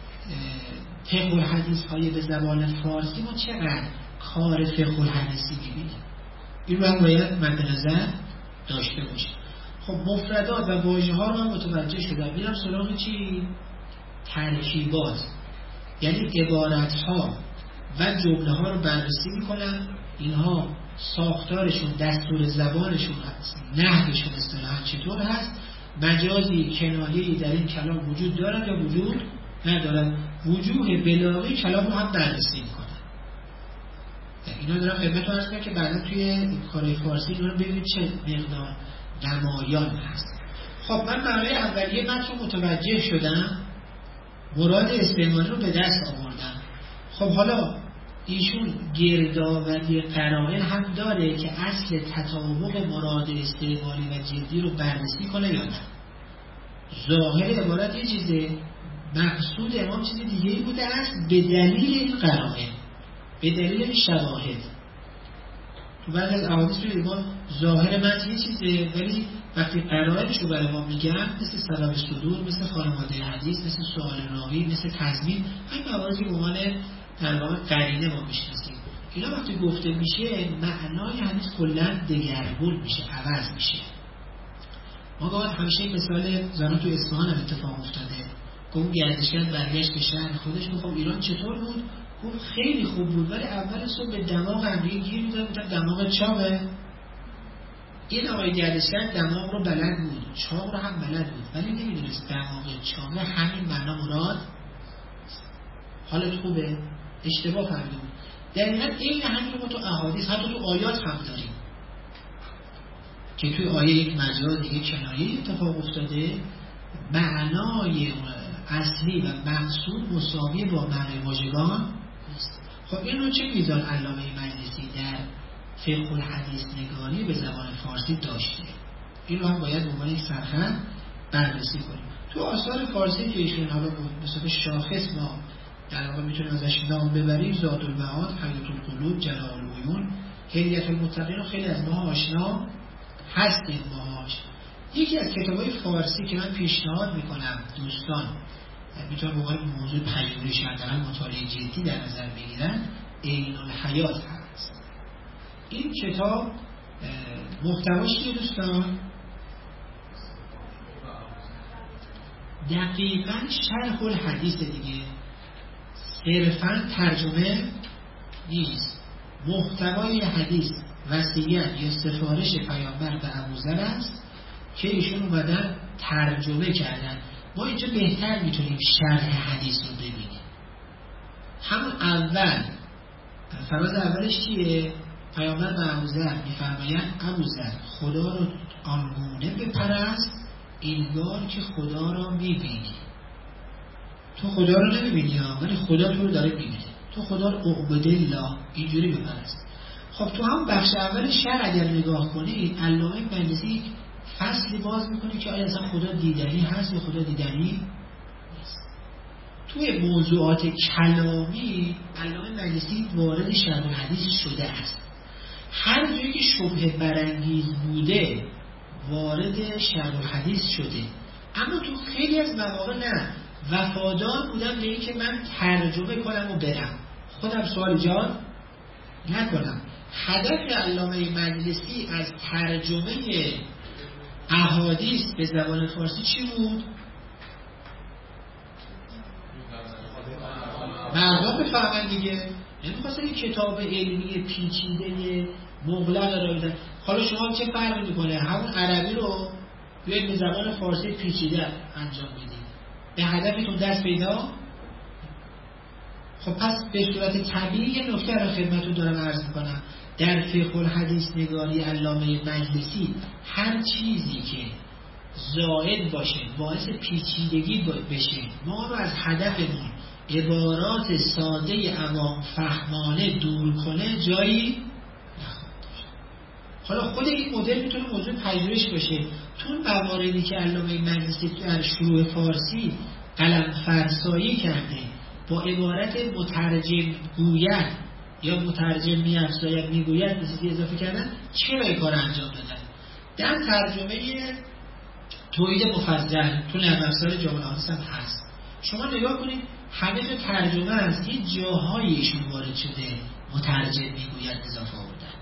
فقه الحدیث های به زبان فارسی ما چقدر کار فقه الحدیثی می‌بینیم، این رو هم باید مد نظر داشته باشیم. خب مفردات و واژه ها رو هم متوجه شدم. میرم سراغ چی؟ ترکیبات، یعنی عبارت ها و جمله ها رو بررسی میکنم. اینها ساختارشون، دستور زبانشون هست، نحوشون اصطلاحاً چطور هست، مجازی کنایه‌ای در این کلام وجود دارد یا وجود ندارد، وجوه بلاغی کلام رو هم بررسی میکنم. اینا دارم خدمتتون عرض کنم که بعدا توی کار فارسی اینا رو ببینید چه مقدار نمایان هست. خب من معنای اولیه متن رو متوجه شدم، مراد استعمالی رو به دست آوردم. خب حالا ایشون گردآوری قرائن هم داره که اصل تطابق مراد استعمالی و جدی رو بررسی کنه یا نه. ظاهر عبارت یه چیزه، مقصود امام چیز دیگه ای بوده است به دلیل این قرائن، به دلیل این شواهد. تو بعضی از احادیث می‌بینید ما ظاهر متن یه چیزه ولی وقتی قرائنش رو برای ما میگن، مثل سبب صدور، مثل خانواده حدیث، مثل سوال راوی، مثل تضمین، همین مواردی به عنوان در واقع قرینه ما میشناسیم. اینا وقتی گفته میشه معنای حدیث کلا دگرگون میشه، عوض میشه. ما گفت همیشه این مثال زمان تو اصفهان هم اتفاق افتاده. گفت گردشگر برگشت به شهر خودش، گفت ایران چطور بود؟ گفت خیلی خوب بود ولی اول صبح به دماغ امریکا گیر میداد، گفتن دماغ چاقه. این آقای گردشگر دماغ رو بلد بود، چاق رو هم بلد بود ولی نمیدونست دماغ چاقه همین معنا مراد. حالت خوبه؟ اشتباه فهمیده بود. در این حد این همین رو تو احادیث حتی تو آیات هم داریم که توی آیه یک مجاز یک کنایه اتفاق افتاده، معنای اصلی و مقصود مساوی با معنای واژگان نیست. خب این رو چه میزان علامه مجلسی در فقه الحدیث نگاری به زبان فارسی داشته؟ این رو هم باید به عنوان یک سرخط بررسی کنیم. تو آثار فارسی که ایشون حالا مثلا شاخص ما در واقع میتونیم ازش نام ببریم، زاد المعاد، حیات القلوب، جلاء العیون، حلیة المتقین، خیلی از ما آشنا هستیم باهاش. یکی از کتابای فارسی که من پیشنهاد میکنم دوستان میتونم به عنوان موضوع پژوهش حداقل مطالعه جدی در نظر بگیرن، عین الحیات هست. این کتاب محتواش چیه دوستان؟ دقیقاً شرح الحدیث دیگه، صرفاً ترجمه نیست. محتوای حدیث وصیت یا سفارش پیامبر به ابوذر است که ایشون اومدن ترجمه کردن. ما اینجا بهتر میتونیم شرح حدیث رو ببینیم. همون اول فراز اولش چیه؟ پیامبر به ابوذر میفرمایند ابوذر خدا رو آنگونه بپرست انگار که خدا رو میبینی. تو خدا رو نمیبینی ها، ولی خدا تو رو داره میبینه. تو خدا رو اعبد الله اینجوری بپرست. خب تو هم بخش اول شرح اگر نگاه کنید، علامه مجلسی فصلی باز میکنه که آیا اصلا خدا دیدنی هست یا خدا دیدنی نیست. توی موضوعات کلامی علامه مجلسی وارد شرح الحدیث شده است. هر جایی که شبهه برانگیز بوده وارد شرح الحدیث شده، اما تو خیلی از مواقع نه، وفادار بودم به این که من ترجمه کنم و برم، خودم سوال ایجاد نکنم. هدف علامه مجلسی از ترجمه احادیث به زبان فارسی چی بود؟ مردم بفهمن دیگه. نمیخواستن این کتاب علمی پیچیده مغلق ارائه بدن. حالا شما چه فرقی میکنه؟ همون عربی رو بیاید به زبان فارسی پیچیده انجام بدید، به هدفتون دست پیدا. خب پس به صورت طبیعی یه نکته رو خدمتتون دارم عرض میکنم. در فقه الحدیث نگاری علامه مجلسی هر چیزی که زائد باشه، باعث پیچیدگی بشه، ما رو از هدفمون عبارات ساده عوام فهمانه دور کنه جایی نخواهد داشت. حالا خود این مدل میتونه موضوع پژوهش باشه. تو مواردی که علامه مجلسی در شروع فارسی قلم فرسایی کرده با عبارت مترجم گوید یا مترجم می‌افزاید میگوید به چیزی اضافه کردن، چرا این کار انجام دادن؟ در ترجمه توحید مفضل تو نرم افزار جامعه حدیث هم هست. شما نگاه کنید همه جا ترجمه است، یه جاهایی ایشون وارد شده مترجم میگوید اضافه آوردن.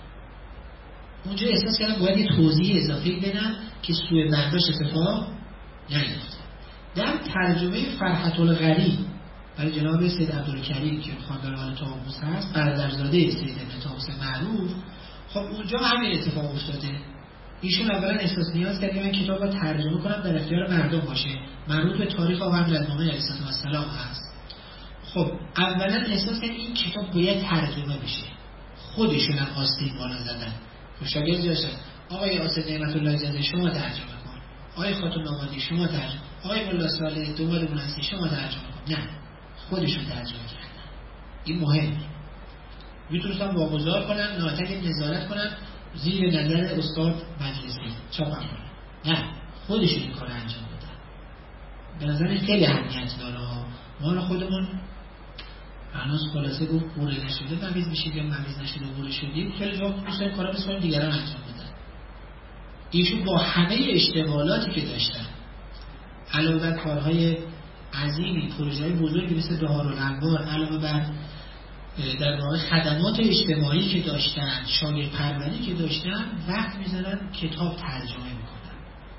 اونجا احساس کردم باید یه توضیح اضافه بدم که سوء برداشت اتفاق نیفته. در ترجمه فرحة الغریب برای جناب سید عبدالکریم که خواندار آل طاووس هست، برادرزاده سید ابن طاووس معروف، خب اونجا همین اتفاق افتاده. ایشون اولا احساس نیاز کرد که من کتاب رو ترجمه کنم در اختیار مردم باشه، مربوط به تاریخ آقا امیرالمومنین علیه السلام هست. خب اولا احساس کرد این کتاب باید ترجمه بشه. خودشون هم آستین بالا زدن. شاگرد داشتن آقای آسد نعمت الله زاده شما ترجمه کن، آقای خاتون آبادی شما ترجمه، آقای ملا صالح دوماد منصی شما ترجمه کن. نه، خودشون ترجمه کردن. این مهمه. میتونستن واگذار کنن، ناتک نظارت کنن زیر نظر استاد مجلسی چاپ کنن. نه، خودشون این کار انجام دادن. به نظر خیلی اهمیت داره. ما رو خودمون هنوز خلاصه گفت بوره نشده ممیز میشید یا ممیز نشده بوره شدیم. خیلی جا دوستان کارا بسپاریم دیگران انجام بدن. ایشون با همه اشتغالاتی که داشتن، علاوه بر کارهای عظیمی، پروژه‌های بزرگی مثل بهارالانوار، علاوه بر در واقع خدمات اجتماعی که داشتن، شاگرد پروری که داشتن، وقت میذارن کتاب ترجمه میکنن.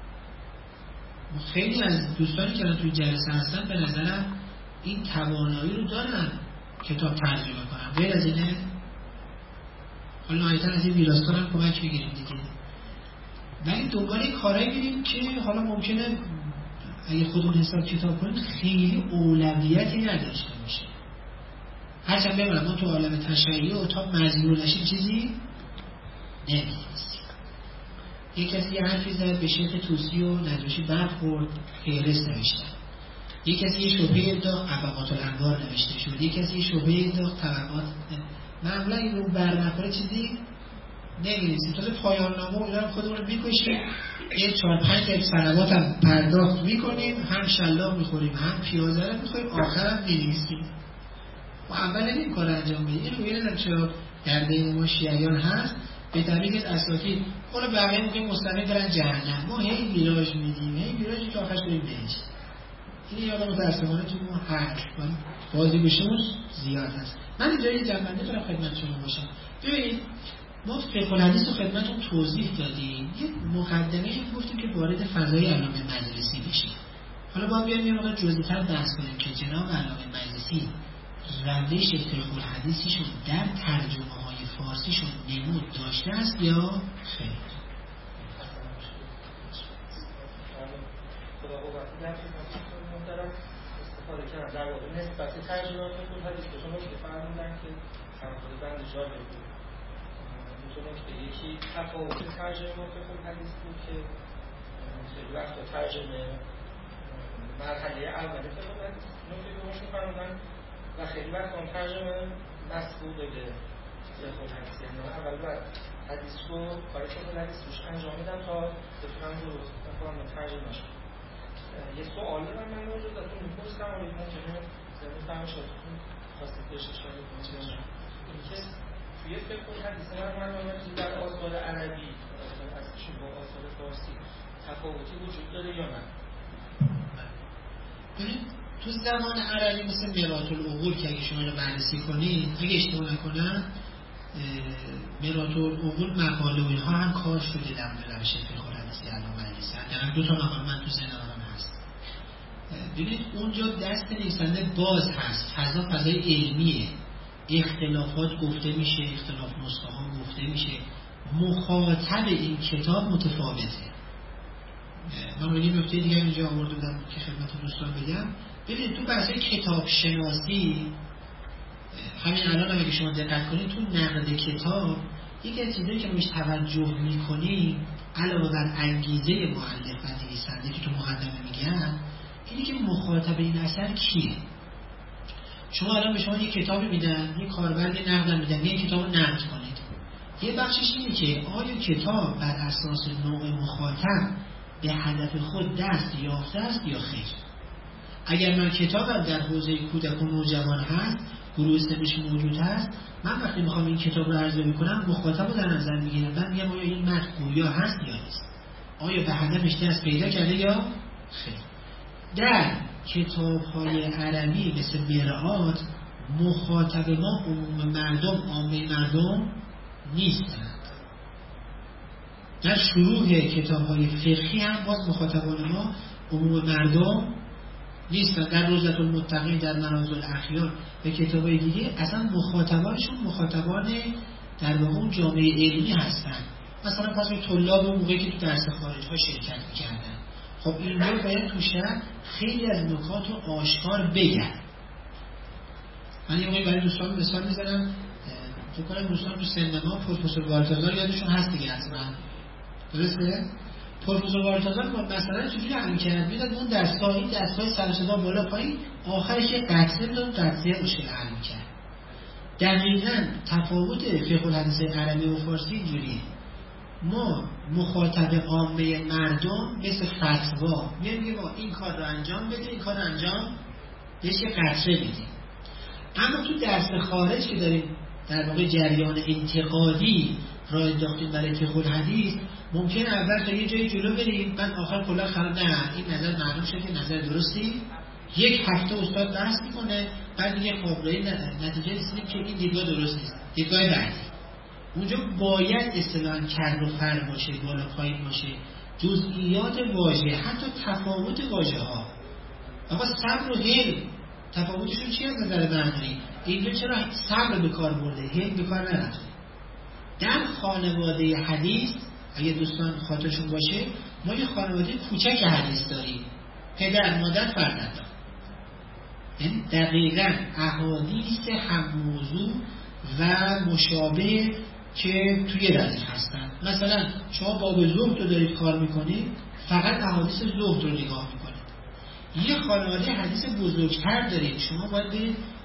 خیلی از دوستانی که الان توی جلسه هستن به نظرم این توانایی رو دارن کتاب ترجمه کنن. غیر از اینه حالا نهایتاً از این ویراستان هم کمک میگیریم دیگه. ولی دوباره کارایی میریم که حالا ممکنه اگه خودمون حساب کتاب کنیم خیلی اولویتی نداشته باشه. هرچند ببینم ما تو عالم تشریعی و تا مزیور نشیم چیزی نمی‌نویسیم. یک کسی یه حرفی زد به شیخ طوسی و نجاشی برخورد، فهرست نوشتن. یک کسی یه شبهه انداخت، ابوات الانوار نوشته شد. یک کسی یه شبهه انداخت، طبقات. معمولا این رو بر نخوره چیزی نمی‌نویسیم، تازه پایان نامه و اینا خودمون رو می‌کشیم، یه چهار پنج تا سنوات هم پرداخت می‌کنیم، هم شلاق می‌خوریم هم پیازه رو می‌خوریم، آخرم می‌نویسیم. ما اول این کار انجام بدیم. این رویه ندارم چرا در بین ما شیعیان هست، به طریق از اساتید حالا بقیه میگه مستقیم برن جهنم، ما هی ویراژ میدیم، هی ویراژی که آخرش بریم بهشت. این یادم متأسفانه تو ما هست، بازی گوشمون زیاد هست. من اینجا یه جنبنده دارم خدمت شما باشم. ببینید ما فقه الحدیث رو خدمتتون توضیح دادیم، یه مقدمه گفتیم که وارد فضای علامه مجلسی بشیم. حالا باید بیایم یه موقع جزئی‌تر بحث کنیم که جناب علامه مجلسی روش فقه الحدیثیشون در ترجمه های فارسیشون نمود داشته است یا خیر؟ استفاده کردن در واقع نسبت ترجمه‌های فقه الحدیث که شما که فرمودن که تقریبا جالب بود. می‌تونم که یکی تفاوت ترجمه فقه الحدیث بود که خیلی وقتا ترجمه مرحله اول فقه الحدیث نکته دومشون فرمودن و خیلی وقت اون ترجمه مسئوله به فقه الحدیث، یعنی اول باید حدیث رو کار فقه الحدیث روش انجام میدن تا بتونن درست بکنن ترجمهش. یه سوال دارم من موجود ازتون میپرسم و ممکنه زمین فهمشاتون خواستید بهش اشاره کنید. اینکه توی فقه الحدیث مرحله در آثار عربی از با آثار فارسی تفاوتی وجود داره یا نه؟ ببینید تو زبان عربی مثل مرآت العقول که اگه شما رو بررسی کنید، اگه اشتباه نکنم مرآت العقول مقاله و اینها هم کار شده در مورد روش فقه الحدیث علامه مجلسی. حداقل دو تا مقاله من تو ذهنم هست. ببینید اونجا دست نویسنده باز هست، فضا فضای علمیه، اختلافات گفته میشه، اختلاف نسخه ها گفته میشه، مخاطب این کتاب متفاوته. من یه نکته دیگه اینجا آورده بودم که خدمت دوستان بگم. ببینید تو بحث کتاب شناسی همین الان هم اگه شما دقت کنید تو نقد کتاب یکی از چیزایی که ما بهش توجه میکنیم علاوه بر انگیزه مؤلف و نویسنده که تو مقدمه میگن، اینی که مخاطب این اثر کیه. شما الان به شما یه کتابی میدن، یه کاربرد نقد میدن، یه کتابو نقد کنید. یه بخشش اینه که آیا کتاب بر اساس نوع مخاطب به هدف خود دست یافته است یا خیر. اگر من کتابم در حوزه کودک و نوجوان هست، گروه سنش موجود هست، من وقتی میخوام این کتاب رو عرضه میکنم مخاطب رو در نظر میگیرم، من میگم آیا این متن گویا هست یا نیست، آیا به هدفش دست پیدا کرده یا خیر. در کتاب‌های عربی مثل مرآت مخاطب ما عموم مردم، عامه مردم نیستند. در شروع کتاب‌های فقهی هم باز مخاطبان ما عموم مردم نیستند. در روضة المتقین، در منازل الاخیار و کتاب‌های دیگه اصلا مخاطبانشون مخاطبان در واقع اون جامعه علمی هستند. مثلا پس طلاب اون موقعی که تو درس خارج‌ها شرکت می‌کردن، خب اینجا باید تو شرح خیلی از نکات رو آشکار بگن. من یه موقعی برای دوستان مثال میزنم، فکر کنم دوستان تو سینما پروفسور والتازار یادشون هست دیگه، حتما درسته؟ پروفسور والتازار مثلا چجوری حل کرد؟ میداد اون دستگاه این دستگاه سر صدا بالا پایین، آخرش یه قطعه میداد قطعه مشکل حل می‌کرد. دقیقاً تفاوت فقه الحدیث عربی و فارسی اینجوریه. ما مخاطب عامه مردم مثل فتوا میگیم ما این کار رو انجام بده، این کار رو انجام بهش یه قطره میدیم. اما تو درس خارج که داریم در واقع جریان انتقادی راه انداختیم برای فقه الحدیث، ممکن اول تا یه جایی جلو بریم، بعد آخر کلا خراب نه این نظر معلوم شد که نظر درستی، یک هفته استاد بحث میکنه، بعد دیگه خبرایی نتیجه رسیدیم که این دیدگاه درست نیست، دیدگاه بعدی. اونجا باید اصطلاحاً کر و فر باشه، بالا پایین باشه، جزئیات واژه، حتی تفاوت واژه ها. آقا صبر و حلم تفاوتشون چیه از نظر معنایی؟ اینجا چرا صبر به کار برده، حلم به کار نرفته؟ در خانواده حدیث اگه دوستان خاطرشون باشه، ما یه خانواده کوچک حدیث داریم، پدر، مادر، فرزندان. یعنی دقیقاً احادیث هم موضوع و مشابه که توی ردیف هستن. مثلا شما باب زهد رو دارید کار میکنید، فقط احادیث زهد رو نگاه میکنید. یه خانواده حدیث بزرگتر دارید، شما باید برید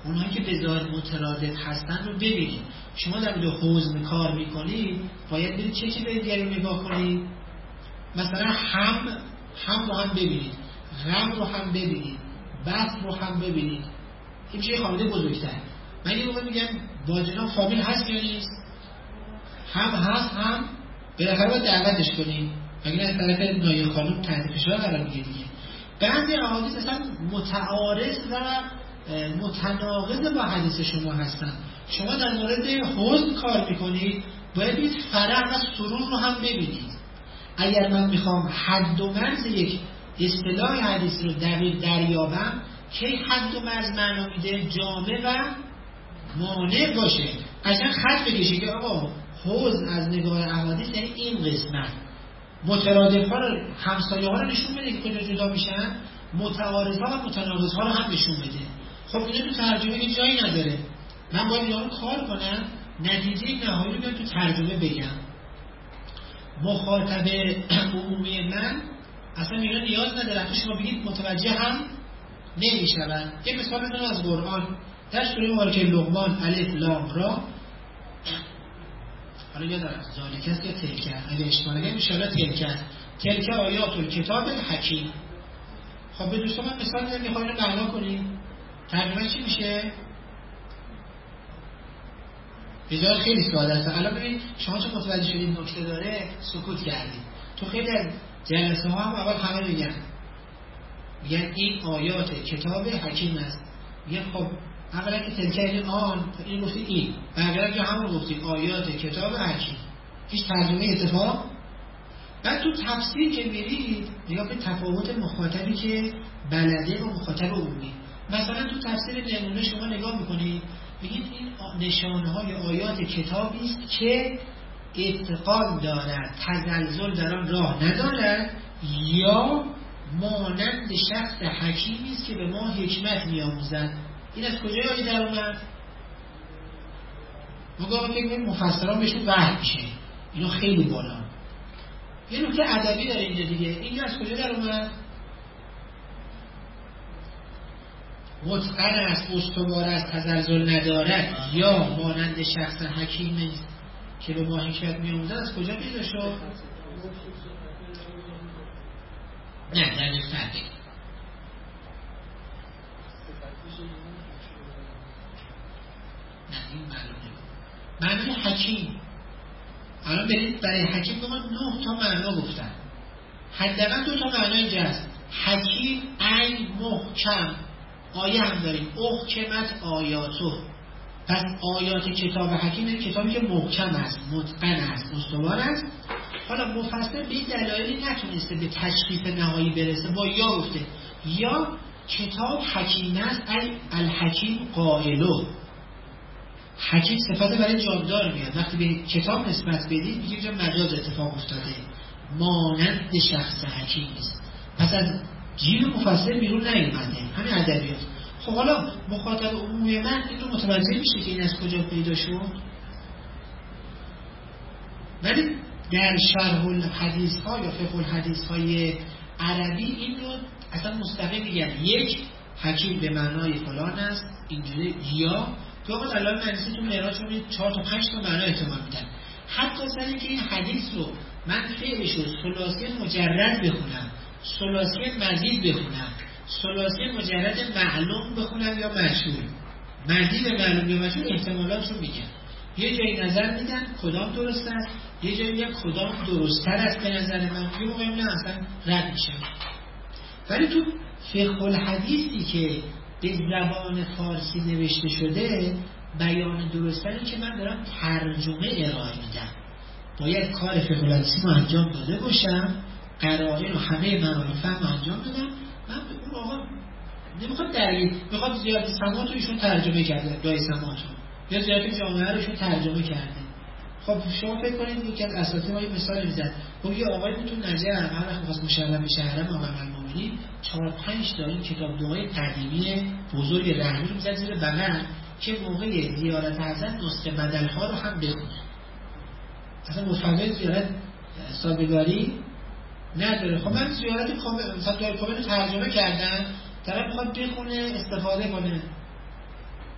اونهایی که به ظاهر مترادف هستن رو ببینید. شما در مورد حزن کار میکنید باید برید چه چیز دیگری رو نگاه کنید. مثلا هم هم رو هم ببینید، غم رو هم ببینید، بطن رو هم ببینید. این میشه خانواده بزرگتر. من یه موقع میگم با جناب فامیل هست یا نیست؟ هم هست، هم بالاخره باید دعوتش کنیم، مگه نه از طرف نایه خانم تحت فشار قرار میگیره دیگه. بعضی احادیث اصلا متعارض و متناقض با حدیث شما هستن. شما در مورد حزن کار میکنید، باید بید فرح و سرور رو هم ببینید. اگر من میخوام حد و مرز یک اصطلاح حدیث رو دقیق دریابم، کی حد و مرز معنا میده؟ جامع و مانع باشه. قشنگ خط بکشه که آقا حزن از نگاه احادیث یعنی این قسمت. مترادف ها رو، همسایه ها رو نشون بده که کجا جدا میشن، متعارض ها و متناقض ها رو هم نشون بده. خب اینا تو ترجمه که جایی نداره. من باید اینا رو کار کنم، نتیجه نهایی رو بیام تو ترجمه بگم. مخاطب عمومی من اصلا اینا نیاز نداره، حتی شما بگید متوجه هم نمیشون. یه مثال بزنم از قرآن. در سوره مبارکه لقمان الف لام را، حالا یادم ذالک است یا تلک، اگه اشتباه نگم ان شاء الله تلک است. تلک آیات الکتاب الحکیم. خب به دوستان من مثال میزنم، میخواین رو معنا کنیم. ترجمه چی میشه؟ بجای خیلی ساده است. الان ببین شما چون متوجه شدید نکته داره سکوت کردید. تو خیلی از جلسه ها هم اول همه میگن میگن این آیات کتاب حکیم است. میگن خب اولا که تلکه آن این گفتی این، بقیه که همون گفتی آیات کتاب حکیم، هیچ ترجمه اتفاق. بعد تو تفسیر که میرید نگاه به تفاوت مخاطبی که بلده و مخاطب عمومی. مثلا تو تفسیر نمونه شما نگاه میکنید بگید این نشانه های آیات کتابی است که اتقان دارد، تزلزل در آن راه ندارد، یا مانند شخص حکیمی است که به ما حکمت میآموزد. این از کجای آیه در اومد؟ مگاه فکر کنید مفسران بهشون وحی میشه، اینو خیلی بالا. یه نکته ادبی داره اینجا دیگه. اینجا از کجا در اومد؟ متقن است، استوار است، تزلزل ندارد، یا مانند شخص حکیمی است که به ما حکمت میآموزد. از کجا پیدا شد؟ نه در نفتر نه این معلومه. معنی حکیم الان برید برای حکیم که ما نه تا معنا گفتن، حداقل دو تا معنا اینجا هست. حکیم ای محکم، آیه هم داریم احکمت آیاتو. پس آیات کتاب حکیم این کتابی که محکم است، متقن است، استوار است. حالا مفسر به دلایلی نتونسته به تشخیص نهایی برسه، با یا گفته یا کتاب حکیم است ای الحکیم قائلو. حکیم صفت برای جاودار میاد. وقتی به کتاب نسبت بدید میگه اینجا مجاز اتفاق افتاده، مانند شخص حکیم است. پس از جیل مفسر بیرون نیومده، همین ادبیات. خب حالا مخاطب عمومی من این رو متوجه میشه که این از کجا پیدا شد. ولی در شرح الحدیث ها یا فقه الحدیث های عربی این رو اصلا مستقیم میگن یک حکیم به معنای فلان است اینجوری، یا تو آقا الان منسی تو معراج رو چهار تا پنج تا معنا احتمال میدن. حتی سر اینکه این حدیث رو من فعلش رو ثلاثی مجرد بخونم، ثلاثی مزید بخونم، ثلاثی مجرد معلوم بخونم یا مشهور، مزید معلوم یا مشهور، احتمالات رو میگن. یه جایی نظر میدن کدام درست است، یه جایی میگن کدام درست‌تر است به نظر من، یه موقعی نه اصلا رد میشن. ولی تو فقه الحدیثی که به زبان فارسی نوشته شده، بیان درستنی که من دارم ترجمه ارائه میدم. باید کار فقه الحدیثی رو انجام داده باشم، قرائن و همه مراحل فهم انجام دادم. من به اون آقا نمیخواد درگیر، میخواد زیادی سماعت رو ایشون ترجمه کرده، دای سماعت رو یا زیادی جامعه رو ایشون ترجمه کرده. خب شما فکر کنید یکی از اساتید ما یه مثال میزد، گفت یه آقایی بود تو نجف، هر وقت می‌خواست مشرف بشه حرم آقا المؤمنین، چهار پنج تا این کتاب دعای قدیمی بزرگ رحمی رو می‌زد زیر بغل که موقع زیارت حضرت نسخه بدل‌ها رو هم بخونه. اصلا مفوض زیارت سابقاری نداره. خب من زیارت کامل مثلا دعای کامل رو ترجمه کردم، طرف می‌خواد بخونه استفاده کنه،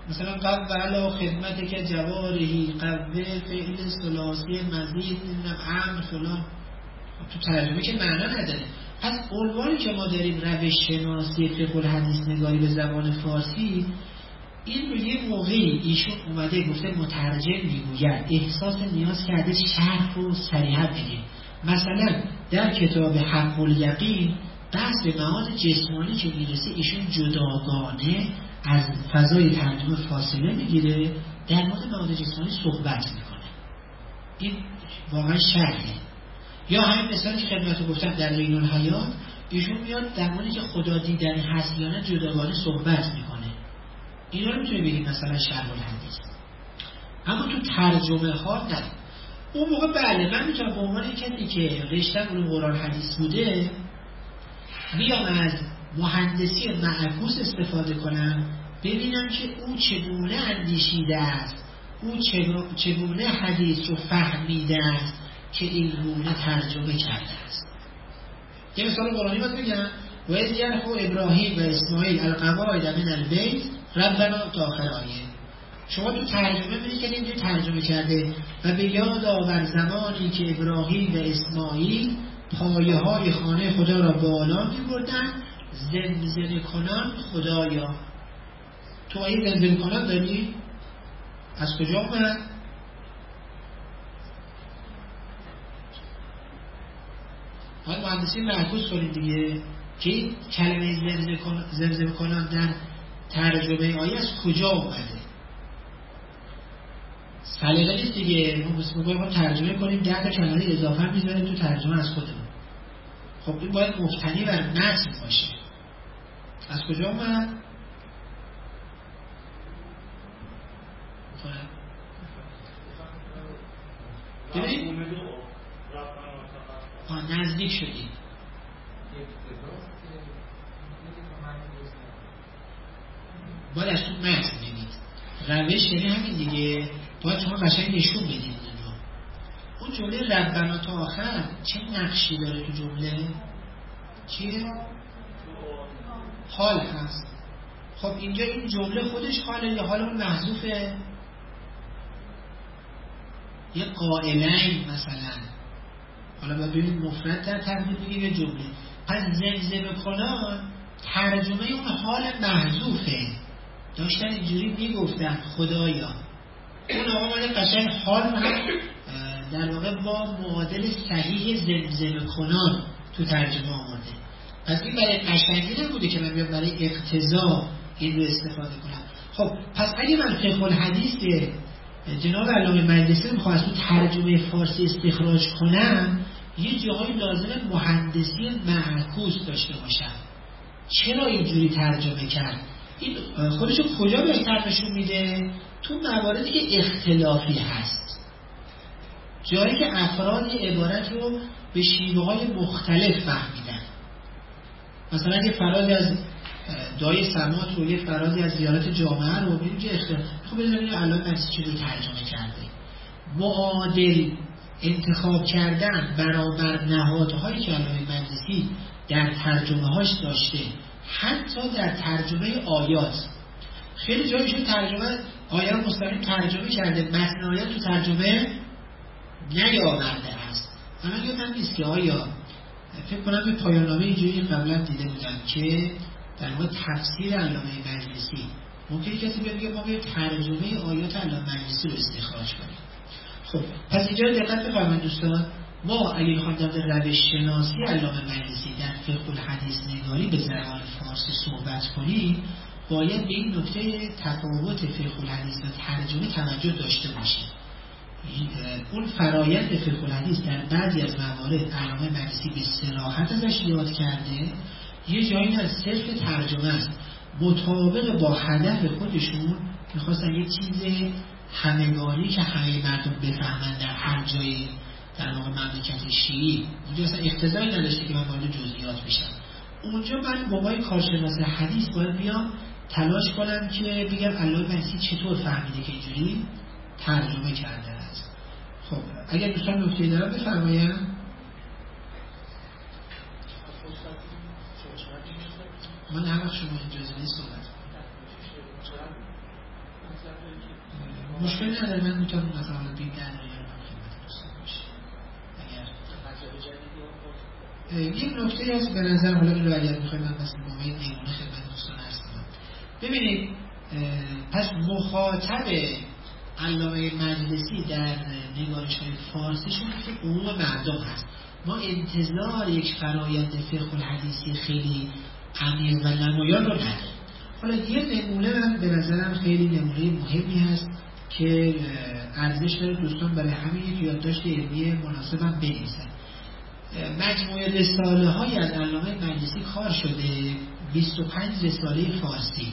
مثلا قبل علا خدمت که جوارهی قبل فعل ثلاثی مزید نمیدونم امر فلان، تو ترجمه که معنا نداره. پس عنوانی که ما داریم روش شناسی فقه الحدیث نگاری به زبان فارسی، این رو یه موقعی ایشون اومده گفته مترجم میگوید، احساس نیاز کرده شرح رو صریحا بگیم. مثلا در کتاب حق الیقین بحث به معاد جسمانی که میرسه ایشون جداگانه از فضای ترجمه فاصله میگیره، در مورد معاد جسمانی صحبت میکنه. این واقعا شرحه. یا همین مثالی که خدمتتون گفتم در عین الحیات، ایشون میاد در موردی که خدا دیدنی هست یا نه جداگانه صحبت میکنه. اینا رو میتونه بگیم مثلا شرح الحدیث. اما تو ترجمه ها نه. اون موقع بله من میتونم به عنوان کسی که رشته علوم قرآن حدیث بوده بیام از مهندسی معکوس استفاده کنم، ببینم که او چگونه اندیشیده است، او چگونه حدیث رو فهمیده است که این گونه ترجمه کرده است. یه مثال قرآنی باید بگم: و اذ یرفع ابراهیم و اسماعیل القواعد من البیت ربنا تا آخر آیه. شما تو ترجمه می‌بینید که اینجوری ترجمه کرده: و به یاد آور زمانی که ابراهیم و اسماعیل پایه های خانه خدا را بالا می‌بردند زمزمه کنان خدایا. تو آیه زمزمه کنان داری؟ از کجا اومد؟ باید مهندسی معکوس کنید دیگه که این کلمه زمزمه کنان در ترجمه آیه از کجا اومده. سلیقه نیست دیگه، ما باید ترجمه کنیم ده تا کلمه اضافه میذاریم تو ترجمه از خودمون. خب این باید مبتنی بر متن باشه. از کجا اومد؟ ببینید آه نزدیک شدید. باید از تو متن بگید. روش یعنی همین دیگه، باید شما قشنگ نشون بدید اونو. اون جمله ربنا تا آخر چه نقشی داره تو جمله؟ چیه؟ حال هست. خب اینجا این جمله خودش حاله یا حال اون محذوفه؟ یه قائلین مثلا، حالا باید ببینید مفرد در تبدیل بگیم یه جمله. پس زمزمه کنان ترجمه اون حال محذوفه، داشتن اینجوری میگفتن خدایا. اون آقا ماده قشنگ حال هم در واقع با معادل صحیح زمزمه کنان تو ترجمه آمده. پس این برای قشنگی نبوده که من بیام برای اقتضا این رو استفاده کنم. خب پس اگه من فقه الحدیث جناب علامه مجلسی رو میخوام از تو ترجمه فارسی استخراج کنم، یه جاهای لازمه مهندسی معکوس داشته باشم. چرا اینجوری ترجمه کرد؟ این خودشو کجا بهتر نشون میده؟ تو مواردی که اختلافی هست، جایی که افراد یه عبارت رو به شیوه های مختلف فهمیدن. مثلا یه فرادی از دعای سماعت رو، یه فرادی از زیارت جامعه رو ببینید اختلاف. خب ببینید علامه مجلسی چی رو ترجمه کرده. معادل انتخاب کردن برابر نهادهایی که علامه مجلسی در ترجمه هاش داشته، حتی در ترجمه آیات. خیلی جایشون ترجمه آیات مستقیم ترجمه کرده، متن آیات تو ترجمه نیاورده است. من یادم نیست که آیا فکر کنم به پایان نامه اینجوری قبلا دیده بودم که در واقع تفسیر علامه مجلسی ممکنه کسی بگه ما به ترجمه آیات علامه مجلسی رو استخراج کنیم. خب پس اینجا دقت بفرمایید دوستان، ما اگه میخوایم در روش شناسی علامه مجلسی در فقه الحدیث نگاری به زبان فارسی صحبت کنیم، باید به این نکته تفاوت فقه الحدیث و ترجمه توجه داشته باشیم. اون فرایند فقه الحدیث در بعضی از موارد علامه مجلسی به صراحت ازش یاد کرده، یه جایی نه صرف ترجمه است، مطابق با هدف خودشون میخواستن یه چیز همگانی که همه مردم بفهمن در هر جایی در واقع مملکت شیعی. اونجا اصلا اقتضایی نداشته که من وارد جزئیات بشم. اونجا من با مای کارشناس حدیث باید بیام تلاش کنم که بگم علامه مجلسی چطور فهمیده که اینجوری ترجمه کرده است. خب اگر دوستان نکته دارم بفرمایید. من هر وقت شما اجازه بدید صحبت کنم. مشکل نداره، من میتونم مثلا بی در یا خدمت دوستان باشه. اگر یک نکته هست به نظر، حالا این رو اگر میخوایم من بس به عنوان نمونه خدمت دوستان عرض کنم. ببینید پس مخاطب علامه مجلسی در نگارش‌های فارسیشون که عموم مردم هست. ما انتظار یک فرایند فقه الحدیثی خیلی عمیق و نمایان رو نداریم. حالا یه نمونه من به نظرم خیلی نمونه مهمی هست که ارزش داره دوستان برای همین یک یادداشت علمی مناسبم بنویسن. مجموعه رساله های از علامه مجلسی کار شده، بیست و پنج رساله فارسی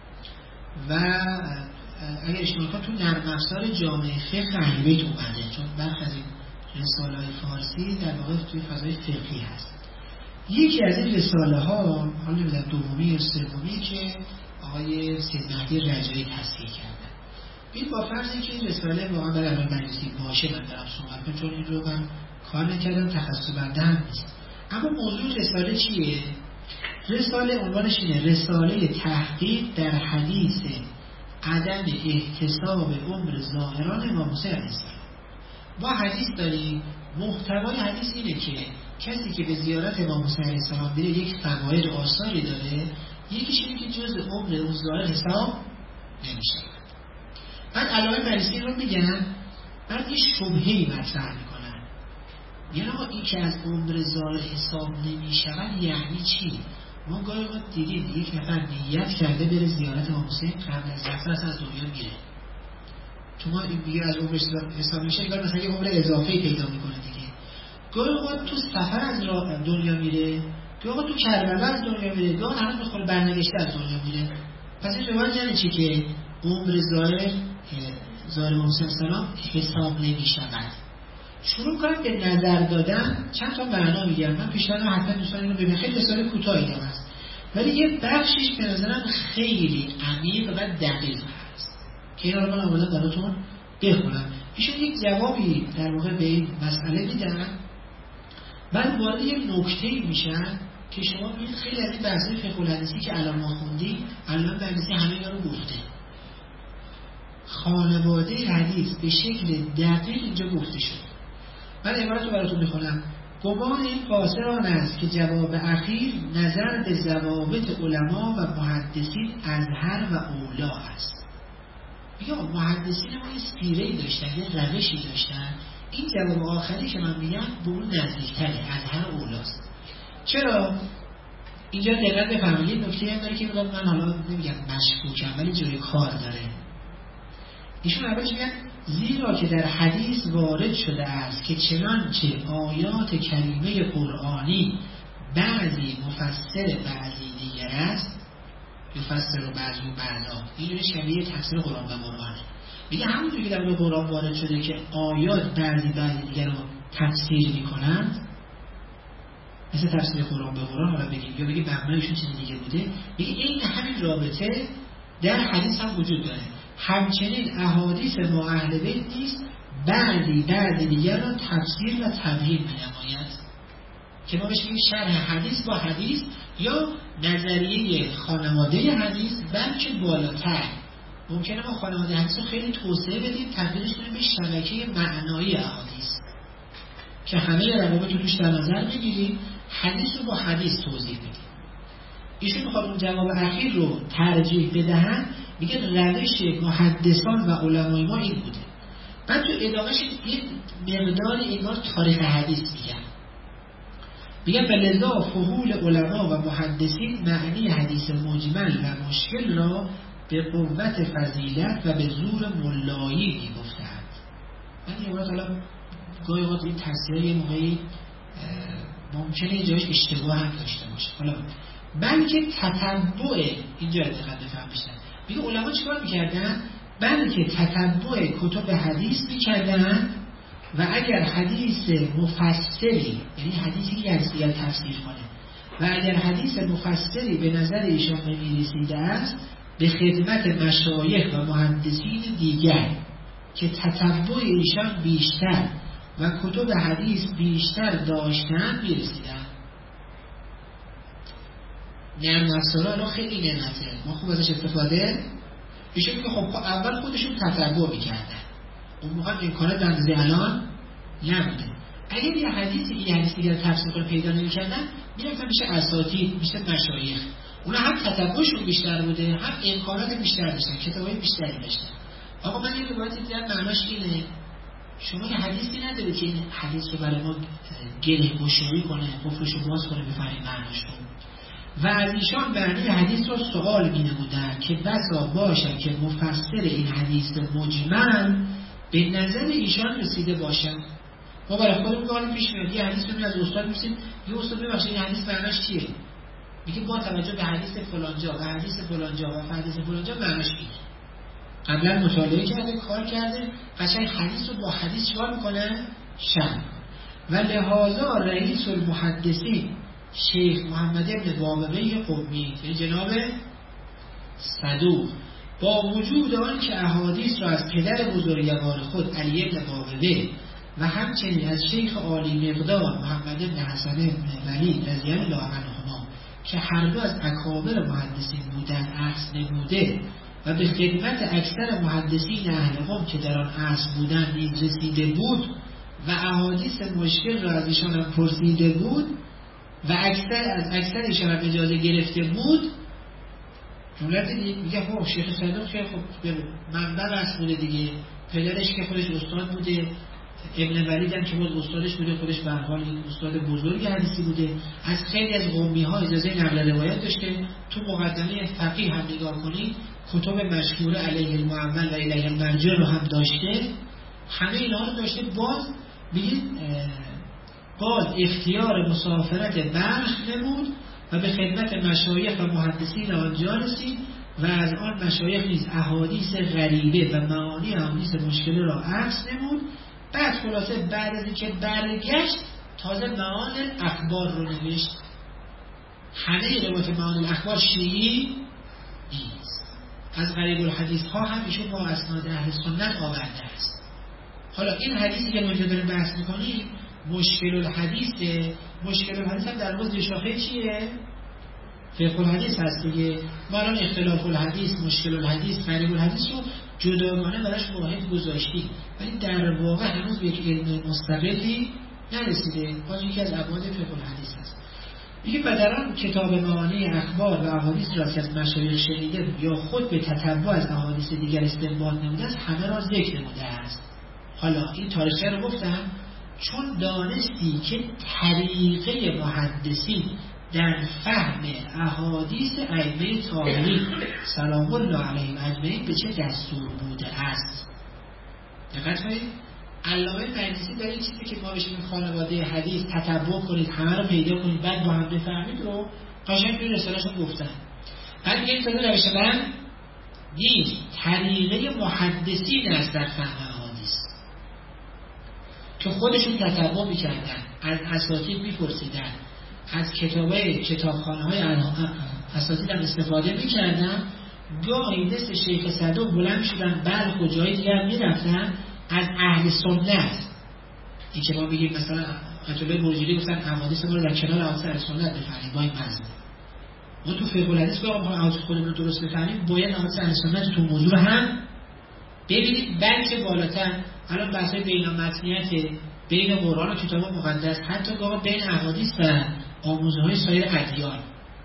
و اگر اشتباه نکنم تو نرم افزار جامعه فقه اهل بیت اومده، چون برخی از این رساله های فارسی در واقع توی فضای فقهی هست. یکی از این رساله ها، حالا نمیدونم دومی یا سومی، که آقای سید مهدی رجایی تصحیح کردن. این با فرضی که این رساله واقعا برای علامه مجلسی باشه من دارم صحبت کنم، چون این رو من کار نکردم، تخصص بنده هم نیست. اما موضوع رساله چیه؟ رساله عنوانش اینه: رساله تحقیق در حدیث عدم احتساب عمر ظاهران امام حسین علیه السلام. ما حدیث داریم، محتوای حدیث اینه که کسی که به زیارت امام حسین علیه السلام میره یک فواید آثاری داره، یکیش اینه که جز عمر اون ظاهر حساب نمیشه. بعد علامه مجلسی رو میگن، بعد یه شبهه‌ای مطرح میکنن، یعنی آقا این که از عمر ظاهر حساب نمیشود یعنی چی؟ ما گاهی وقت دیدیم یک نفر نیت کرده بره زیارت امام حسین، قبل از رفتن از دنیا میره. تو ما این دیگه از عمر حساب میشه، انگار مثلا یه عمر اضافه‌ای پیدا میکنه دیگه. گاهی وقت تو سفر از دنیا میره، گاهی وقت تو کربلا از دنیا میره، گاهی هنوز به خود برنگشته از دنیا میره. پس این روایت یعنی چی؟ که عمر ظاهر ظاهر امام حسین سلام حساب نمیشود. شروع کنم به نظر دادن، چند تا معنا میگم، من پیشنهاد حتما دوستان اینو ببینید، خیلی رساله کوتاهی هست ولی یه بخشش به نظرم خیلی عمیق و دقیق هست که اینا رو من آمدم براتون بخونم. ایشون یک جوابی در واقع به این مسئله میدن، بعد وارد یک نکته‌ای میشن که شما ببینید خیلی از این بحث‌های فقه الحدیثی که الان ما خوندیم، علامه مجلسی همه اینا رو گفته. خانواده حدیث به شکل دقیق اینجا گفته شد. من عبارت رو براتون میخونم: گمان این قاصر آن است که جواب اخیر نظر به ضوابط علما و محدثین ازهر و اولا است. میگم محدثین ما یه سیره‌ای داشتن، یه روشی داشتن، این جواب آخری که من میگم به اون نزدیکتره، ازهر و اولاست. چرا؟ اینجا دقت بفرمایید، نکته هم داره که من حالا نمیگم مشکوکم ولی جای کار داره. ایشون اولش میگن زیرا که در حدیث وارد شده است که چنانچه آیات کریمه قرآنی بعضی مفسر بعضی دیگر است، یفسر و بعضی و بعضا، اینجوری شبیه تفسیر قرآن به قرآنه. میگه همونجوری که در قرآن وارد شده که آیات بعضی بعضی دیگر رو تفسیر میکنند، مثل تفسیر قرآن به قرآن، حالا بگیم یا بگیم مبنایشون چیز دیگه بوده، میگه این همین رابطه در حدیث هم وجود داره. همچنین احادیث ما اهل بیت نیست بعضی بعضی دیگر را تفسیر و تبیین می‌نماید، که ما بهش میگیم شرح حدیث با حدیث یا نظریه خانواده حدیث، بلکه بالاتر ممکنه ما خانواده حدیث رو خیلی توسعه بدیم، تبدیلش کنیم به شبکه معنایی احادیث که همه روابط رو توش در نظر بگیریم، حدیث رو با حدیث توضیح بدیم. ایشون میخواد اون جواب اخیر رو ترجیح بدهن، میگه روش محدثان و علمای ما این بوده. بعد تو ادامهش یک مقداری انگار تاریخ حدیث میگن، میگن بلذا فحول علما و محدثین معنی حدیث مجمل و مشکل را به قوت فضیلت و به زور ملایی میگفتند. من یه وقت حالا گاهی وقت این تصریح یه موقعی ممکنه یه جایش اشتباه هم داشته باشه، حالا بلکه تتبع، اینجا دقت بفرمایید، میگه علما چیکار میکردن؟ بلکه تتبع کتب حدیث میکردن و اگر حدیث مفسری، یعنی حدیثی که از دیگر تفسیر کنه، و اگر حدیث مفسری به نظر ایشان نمیرسیده است، به خدمت مشایخ و محدثین دیگر که تتبع ایشان بیشتر و کتب حدیث بیشتر داشتن میرسیدن. نرم افزارها الان خیلی نعمته، ما خوب ازش استفاده ایشون میگه خب اول خودشون تتبع میکردن، اون موقع امکانات به اندازه الان نبوده. اگر یه حدیثی یه حدیث دیگر تفسیر کنه پیدا نمی‌کردن، میرفتن میشه اساتید، میشه مشایخ، اونا هم تتبعشون بیشتر بوده، هم امکانات بیشتر داشتن، کتابای بیشتری داشتن. آقا من یه روایتی دیدم معناش اینه، شما یه حدیثی نداره که این حدیث رو برای ما گره گشایی کنه، قفلش رو باز کنه بفهمیم معناش رو. و از ایشان معنی حدیث رو سوال می‌نمودند که بسا باشد که مفسر این حدیث مجمل به نظر ایشان رسیده باشد. ما برای خودمون گاهی پیش میاد یه حدیث رو از استاد می‌پرسیم، یه استاد ببخشید این حدیث معناش چیه؟ میگه با توجه به حدیث فلانجا و حدیث فلانجا و حدیث فلانجا معناش چیه؟ قبلا مطالعه کرده، کار کرده، قشنگ حدیث رو با حدیث چیکار میکنه؟ شرح. و لحاظا رئیس المحدثین شیخ محمد ابن بابوی قمی، یعنی جناب صدوق، با وجود آن که احادیث را از پدر بزرگوار خود علی ابن بابوی و همچنین از شیخ عالی مقدار محمد ابن حسن ابن ولی رضی الله عنهما که هر دو از اکابر محدثین بودند اخذ نموده و به خدمت اکثر محدثین اهل قم که در آن اصل بودند نیز رسیده بود و احادیث مشکل را از ایشان هم پرسیده بود و اکثر از اکثر ایشان هم اجازه گرفته بود. جملت دیگه میگه خب شیخ صدوق که خب منبع اصل بوده دیگه، پدرش که خودش استاد بوده، ابن ولید هم که بود استادش بوده، خودش به هر حال استاد بزرگ حدیثی بوده، از خیلی از قمی ها اجازه نقل روایت داشته. تو مقدمه فقیه هم نگاه کنید کتب مشهور علیه المعمل و الیه المرجع رو هم داشته، همه اینها رو داشته. باز بگید باز اختیار مسافرت بلخ نمود و به خدمت مشایخ و محدثین آنجا رسید و از آن مشایخ نیز احادیث غریبه و معانی احادیث مشکله را عکس نمود. بعد خلاصه بعد از اینکه برگشت تازه معانی اخبار رو نوشت. همه روایت معانی اخبار شیعی نیست، از غریب الحدیث ها هم ایشون با اسناد اهل سنت آورده است. حالا این حدیثی که ما اینجا داریم بحث میکنیم مشکل الحدیثه. مشکل الحدیث هم در مورد شاخه چیه؟ فقه الحدیث هست دیگه. ما الان اختلاف الحدیث، مشکل الحدیث، غریب الحدیث رو جداگانه براش واحد گذاشتیم، ولی در واقع هنوز به یک علم مستقلی نرسیده. باز یکی از ابعاد فقه الحدیث هست. میگه بدران کتاب معانی اخبار و احادیث را که از مشایخ شنیده یا خود به تتبع از احادیث دیگر استنباط نموده است همه را ذکر نموده است. حالا این تاریخچه رو گفتم چون دانستی که طریقه محدثین در فهم احادیث ائمه تابعین سلام الله علیهم اجمعین به چه دستور بوده است. دقت کنید علامه مجلسی در این چیزی که ما بهش میگیم خانواده حدیث تتبع کنید، همه رو پیدا کنید بعد با هم بفهمید رو قشنگ توی رساله‌شون گفتن. بعد میگه این تازه روش من نیست، طریقه محدثین است در فهم احادیث که خودشون تتبع میکردن، از اساتید میپرسیدن، از کتابه کتابخانه های اساتید هم استفاده میکردن. گاهی مثل شیخ صدوق بلند شدن بلخ و جای دیگر میرفتن از اهل سنت. این که ما بگیم مثلا قطبه برجلی گفتن احادیث ما رو در کنار احادیث اهل سنت بفهمیم با این مضمون. ما تو فقه الحدیث که آقا احادیث خودمون رو درست بفهمیم باید احادیث اهل سنت تو موضوع رو هم ببینید. بلکه بالاتر الان بحث‌های بین متنیت بین قرآن و کتاب مقدس، حتی گاه بین احادیث و آموزه‌های سایر ادیان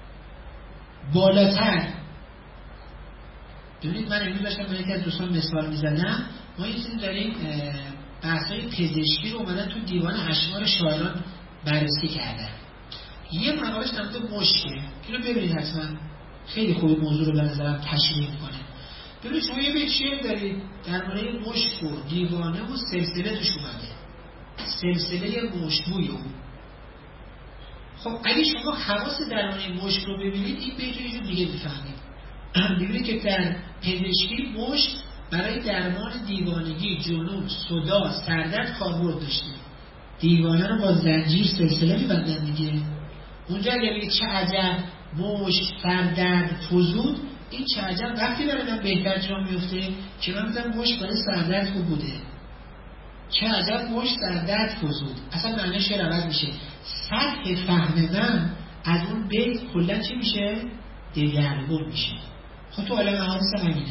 بالاتر. ببینید من امروز داشتم با یکی از دوستان مثال میزنم، ما یه چیزی داریم بحث‌های پزشکی رو اومدن تو دیوان اشعار شاعران بررسی کردن. یه مقالش در مورد مشکه، اینو ببینید حتما خیلی خوب موضوع رو به نظرم تشریح میکنه. ببینید شما یه بیت شعر دارید در مورد مشک و دیوانه و سلسله توش اومده، سلسله مشکوی اون. خب اگه شما خواص درمانی مشک رو ببینید این بیت رو یه جور دیگه میفهمید. ببینید که در پزشکی مشک برای درمان دیوانگی، جنون، صداع، سردرد کاربرد داشته. دیوانه رو با زنجیر سلسله می‌بندن دیگه. اونجا اگه بگید چه عجب مشک، سردرد، فزود، این چه عجب وقتی برای من بهتر جا میفته که من می‌ذارم مشک برای سردرد خوب بوده. چه عجب مشک سردرد فزود. اصلا معنیش یه عوض میشه. سطح فهم من از اون بیت کلا چی میشه؟ دگرگون میشه. خب تو عالم احادیث همینه.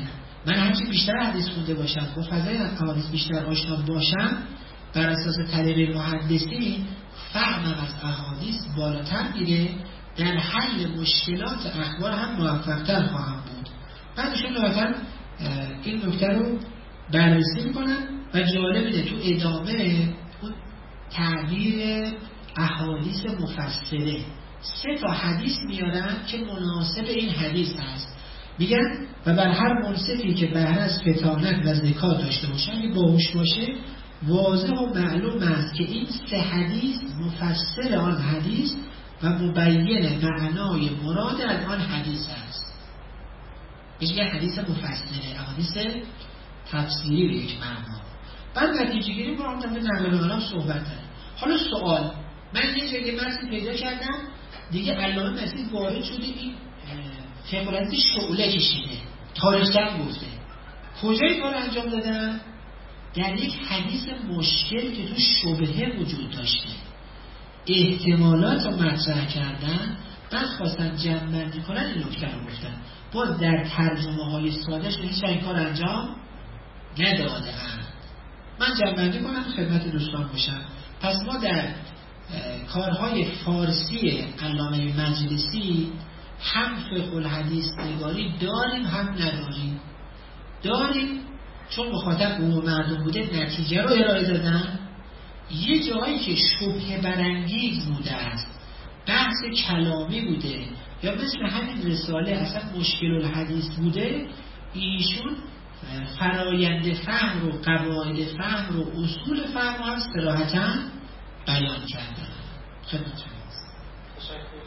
من هرچی بیشتر حدیث خونده باشم با فضای احادیث بیشتر آشنا باشم، بر اساس طریق محدثین فهمم از احادیث بالاتر میره، در حل مشکلات اخبار هم موفق‌تر خواهم بود. بعدشون لطفاً این نکته رو بررسی میکنن و جالب اینه تو ادامه اون تعبیر احادیث مفصله سه تا حدیث میارن که مناسب این حدیث هست. میگن و بر هر منصفی که بهره از فطانت و زکات داشته باشه، اگه باهوش باشه، واضح و معلوم است که این سه حدیث مفسر آن حدیث و مبین معنای مراد از آن حدیث است. میگه حدیث مفسره، حدیث تفسیری به یک معنا. بعد نتیجه گیری با اون طرف نقل القول صحبت داره. حالا سوال، من یه جایی متن پیدا کردم دیگه علامه مسیح وارد شده این فقه الحدیث شعله کشیده، تاریخ‌دان گفته. کجای کار انجام دادن؟ در یک حدیث مشکل که تو شبهه وجود داشته، احتمالات رو مطرح کردن، بعد خواستن جمع‌بندی کنن، این نکته رو گفتن. باز در ترجمه های ساده شده هیچ این کار انجام نداده هم. من جمع‌بندی کنم خدمت دوستان باشم. پس ما در کارهای فارسی علامه مجلسی هم فقه الحدیث نگاری داریم هم نداریم. داریم چون مخاطب عموم مردم بوده، نتیجه رو ارائه دادن. یه جایی که شبهه برانگیز بوده است، بحث کلامی بوده، یا مثل همین رساله اصلا مشکل الحدیث بوده، ایشون فرایند فهم رو، قواعد فهم رو، اصول فهم رو هم صراحتاً بیان کردن. خدمت شماست. تشکر.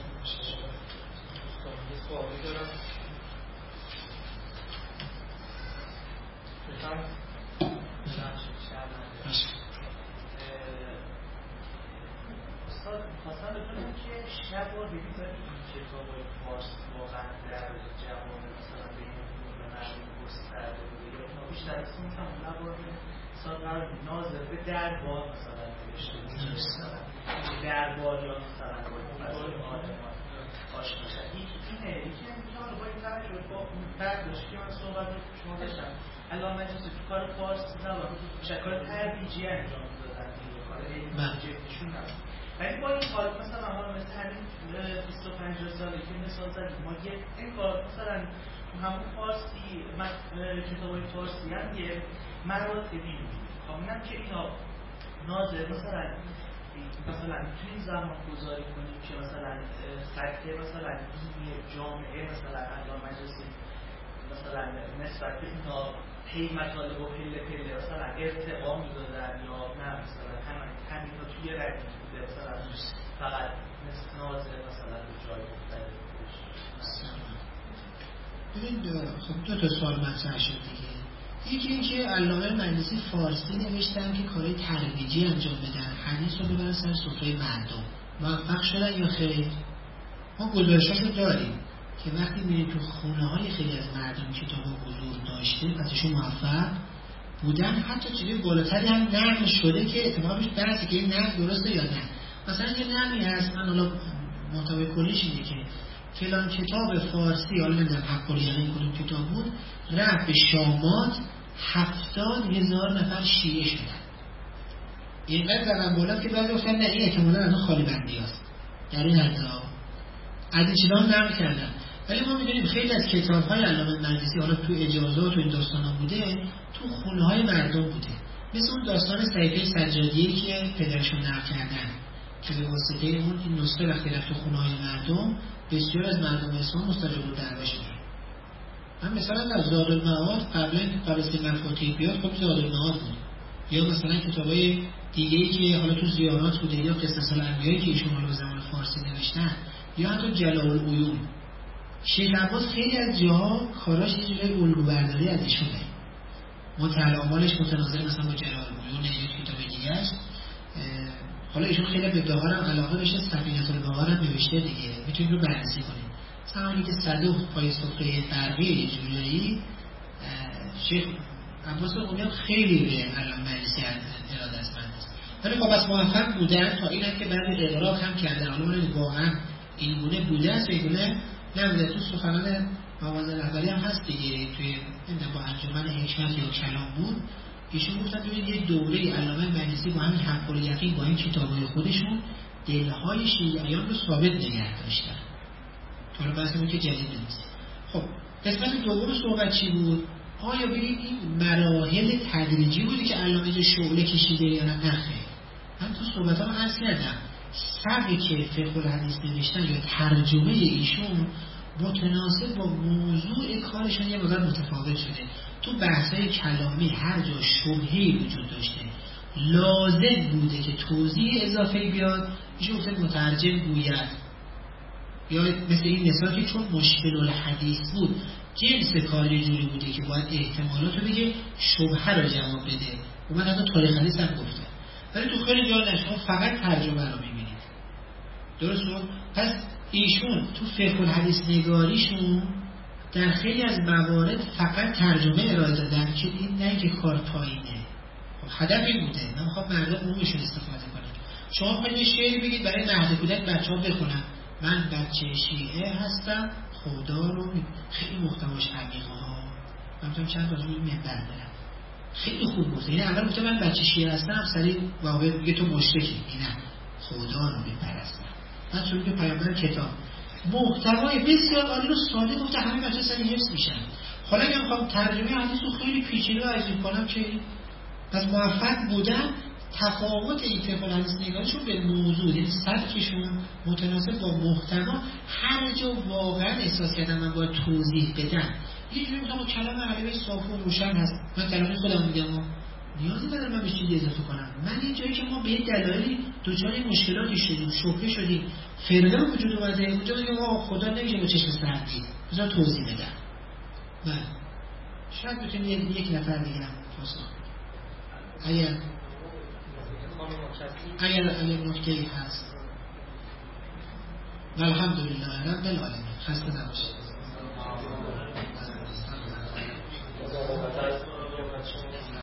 سوالی دارم. بفرم. استاد خواستم بکنم که شب رو دیدید داری این کتاب های فارس واقعا در جوان مثلا بین و مردم گسترده بوده یا ما بیشتر از اون هم نباره مثلا قرار ناظر به دربار مثلا نوشته بود، دربار یا مثلا باید آدمان آشنا شد. اینه یکی هم که حالا باید توجه با اون برداشت که من صحبت رو شما داشتم الان مجلسی تو کار فارس نباره شکار ترویجی انجام دادن دیگه کار علمی جدیشون نباره. ولی با این حال مثلا ما مثل همین بیست و پنج ساله که مثال زدیم ما یه انگار مثلا همون فارسی کتابای فارسی هم یه مراتبی می‌بینیم کاملا که اینا ناظر مثلا مثلا میتونیم زمان گذاری کنیم که مثلا سطح مثلا دینی جامعه مثلا علامه مجلسی مثلا نسبت به اینا پی مطالب و پله پله مثلا ارتقا میدادن یا نه مثلا همین همین رو توی ردی بوده مثلا فقط مثل نازه مثلا به جای مختلف ببین خب دو تا سوال مطرح شد دیگه. یکی این که علامه مجلسی فارسی نوشتن که کارهای ترویجی انجام بدن، حدیث رو ببرن سر سفره مردم. موفق شدن یا خیر؟ ما گزارشاشو داریم که وقتی میریم تو خونه های خیلی از مردم کتاب حضور داشته پس ایشون موفق بودن. حتی چیزی بالاتری هم نقل شده که اتفاقش بحثی که این نقل درسته یا نه. مثلا یه نقلی هست، من حالا محتوای کلیش اینه که فلان کتاب فارسی، حالا نمیدونم حق الیقین کدوم کتاب بود، رفت به شامات، هفتاد هزار نفر شیعه شدن. اینقدر زدن بالا که بعد گفتن نه این احتمالاً از اون خالی بندی هست. در این حدا از این چیزا نقل کردن. ولی ما میدونیم خیلی از کتاب‌های علامه مجلسی حالا تو اجازات و این داستانا بوده، تو خونه‌های مردم بوده. مثل اون داستان صحیفه سجادیه که پدرشون نقل کردن که به واسطه اون این نسخه وقتی رفت تو خونه‌های مردم بسیار از مردم اسلام مستجاب الدعوا شدن. من مثلا از زاد المعاد قبلا قبل از این مفاتیح بیاد خب زاد المعاد بود، یا مثلا کتابای دیگه‌ای که حالا تو زیارات بوده یا قصص الانبیایی که ایشون حالا زمان فارسی نوشتن، یا حتی جلال العیون. شیخ عباس خیلی از جاها کاراش یه جوری الگو برداری از ایشونه، متعاملش متناظر مثلا با جلال العیون یا کتاب دیگه است. حالا ایشون خیلی به بهار هم علاقه بشه، سفینه البهار هم نوشته دیگه، میتونید رو بررسی کنید. زمانی که صدوق پای سفره برقی یه جوری شیخ عباس قمی خیلی به علامه مجلسی ارادتمند است. ولی خب بس موفق بودن تا این هم که بعد اغراق هم کردن. حالا واقعا این گونه بوده است و این گونه نبوده. تو سخنان آواز رهبری هم هست دیگه، توی این با انجمن حکمت یا کلام بود ایشون گفتن ببینید یه دوره علامه مجلسی با همین حق الیقین با این کتابای خودشون دلهای شیعیان رو ثابت نگه داشتن. تو رو بحثمون که جدید نیست. خب قسمت دوم صحبت چی بود؟ آیا ببینید این مراحل تدریجی بودی که علامه شعله کشیده یا نه؟ نه خیر. من تو صحبت ها عرض کردم سبک فقه الحدیث نوشتن یا ترجمه ایشون متناسب با موضوع کارشون یه مقدار متفاوت شده. تو بحث‌های کلامی هر جا شبهه‌ای وجود داشته لازم بوده که توضیح اضافه‌ای بیاد، ایشون گفته مترجم گوید، یا مثل این مثال که چون مشکل الحدیث بود جنس کار یه جوری بوده که باید احتمالات رو بگه شبهه رو جواب بده. اومد حتی تاریخ حدیث هم گفته، ولی تو خیلی جا نشما فقط ترجمه رو میبینید. درست شد؟ پس ایشون تو فقه الحدیث نگاریشون در خیلی از موارد فقط ترجمه ارائه دادن که این نه که کار پایینه. هدف این بوده من میخوام مردم عمومشون استفاده کنن. شما میخواید یه شعری بگید برای مهد کودک بچه‌ها بخونن، من بچه شیعه هستم خدا رو می... خیلی محتواش عمیقه ها. من میتونم چند تا روی منبر برم خیلی خوب گفته. یعنی اول گفته من بچه شیعه هستم، سریع واقعا میگه تو مشرکی. نه خدا رو میپرستم. من چون که پیامبر کتاب محتوای بسیار عالی رو ساده گفته، همه بچه سری حفظ میشن. حالا اگه میخوام ترجمه حدیث رو خیلی پیچیده و عجیب کنم که پس موفق بودن تفاوت این فقه الحدیث نگاهشون به موضوع، یعنی سبکشون متناسب با محتوا. هر جا واقعا احساس کردم من باید توضیح بدم یه جوری میگم کلام عربی صاف و روشن هست، من کلام خودم میگم نیازی ندارم من به چیزی اضافه کنم. من یه جایی که ما به دلایلی دچار مشکلاتی شدیم، شوکه شدیم، فرقه وجود اومده، اونجا میگم آقا خدا نمیشه با چشم سردی بذار توضیح بدم. من شاید بتونید یک نفر دیگه هم پاسخ اگر اگر اگر نکته‌ای هست. الحمدلله رب العالمین. خسته نباشید.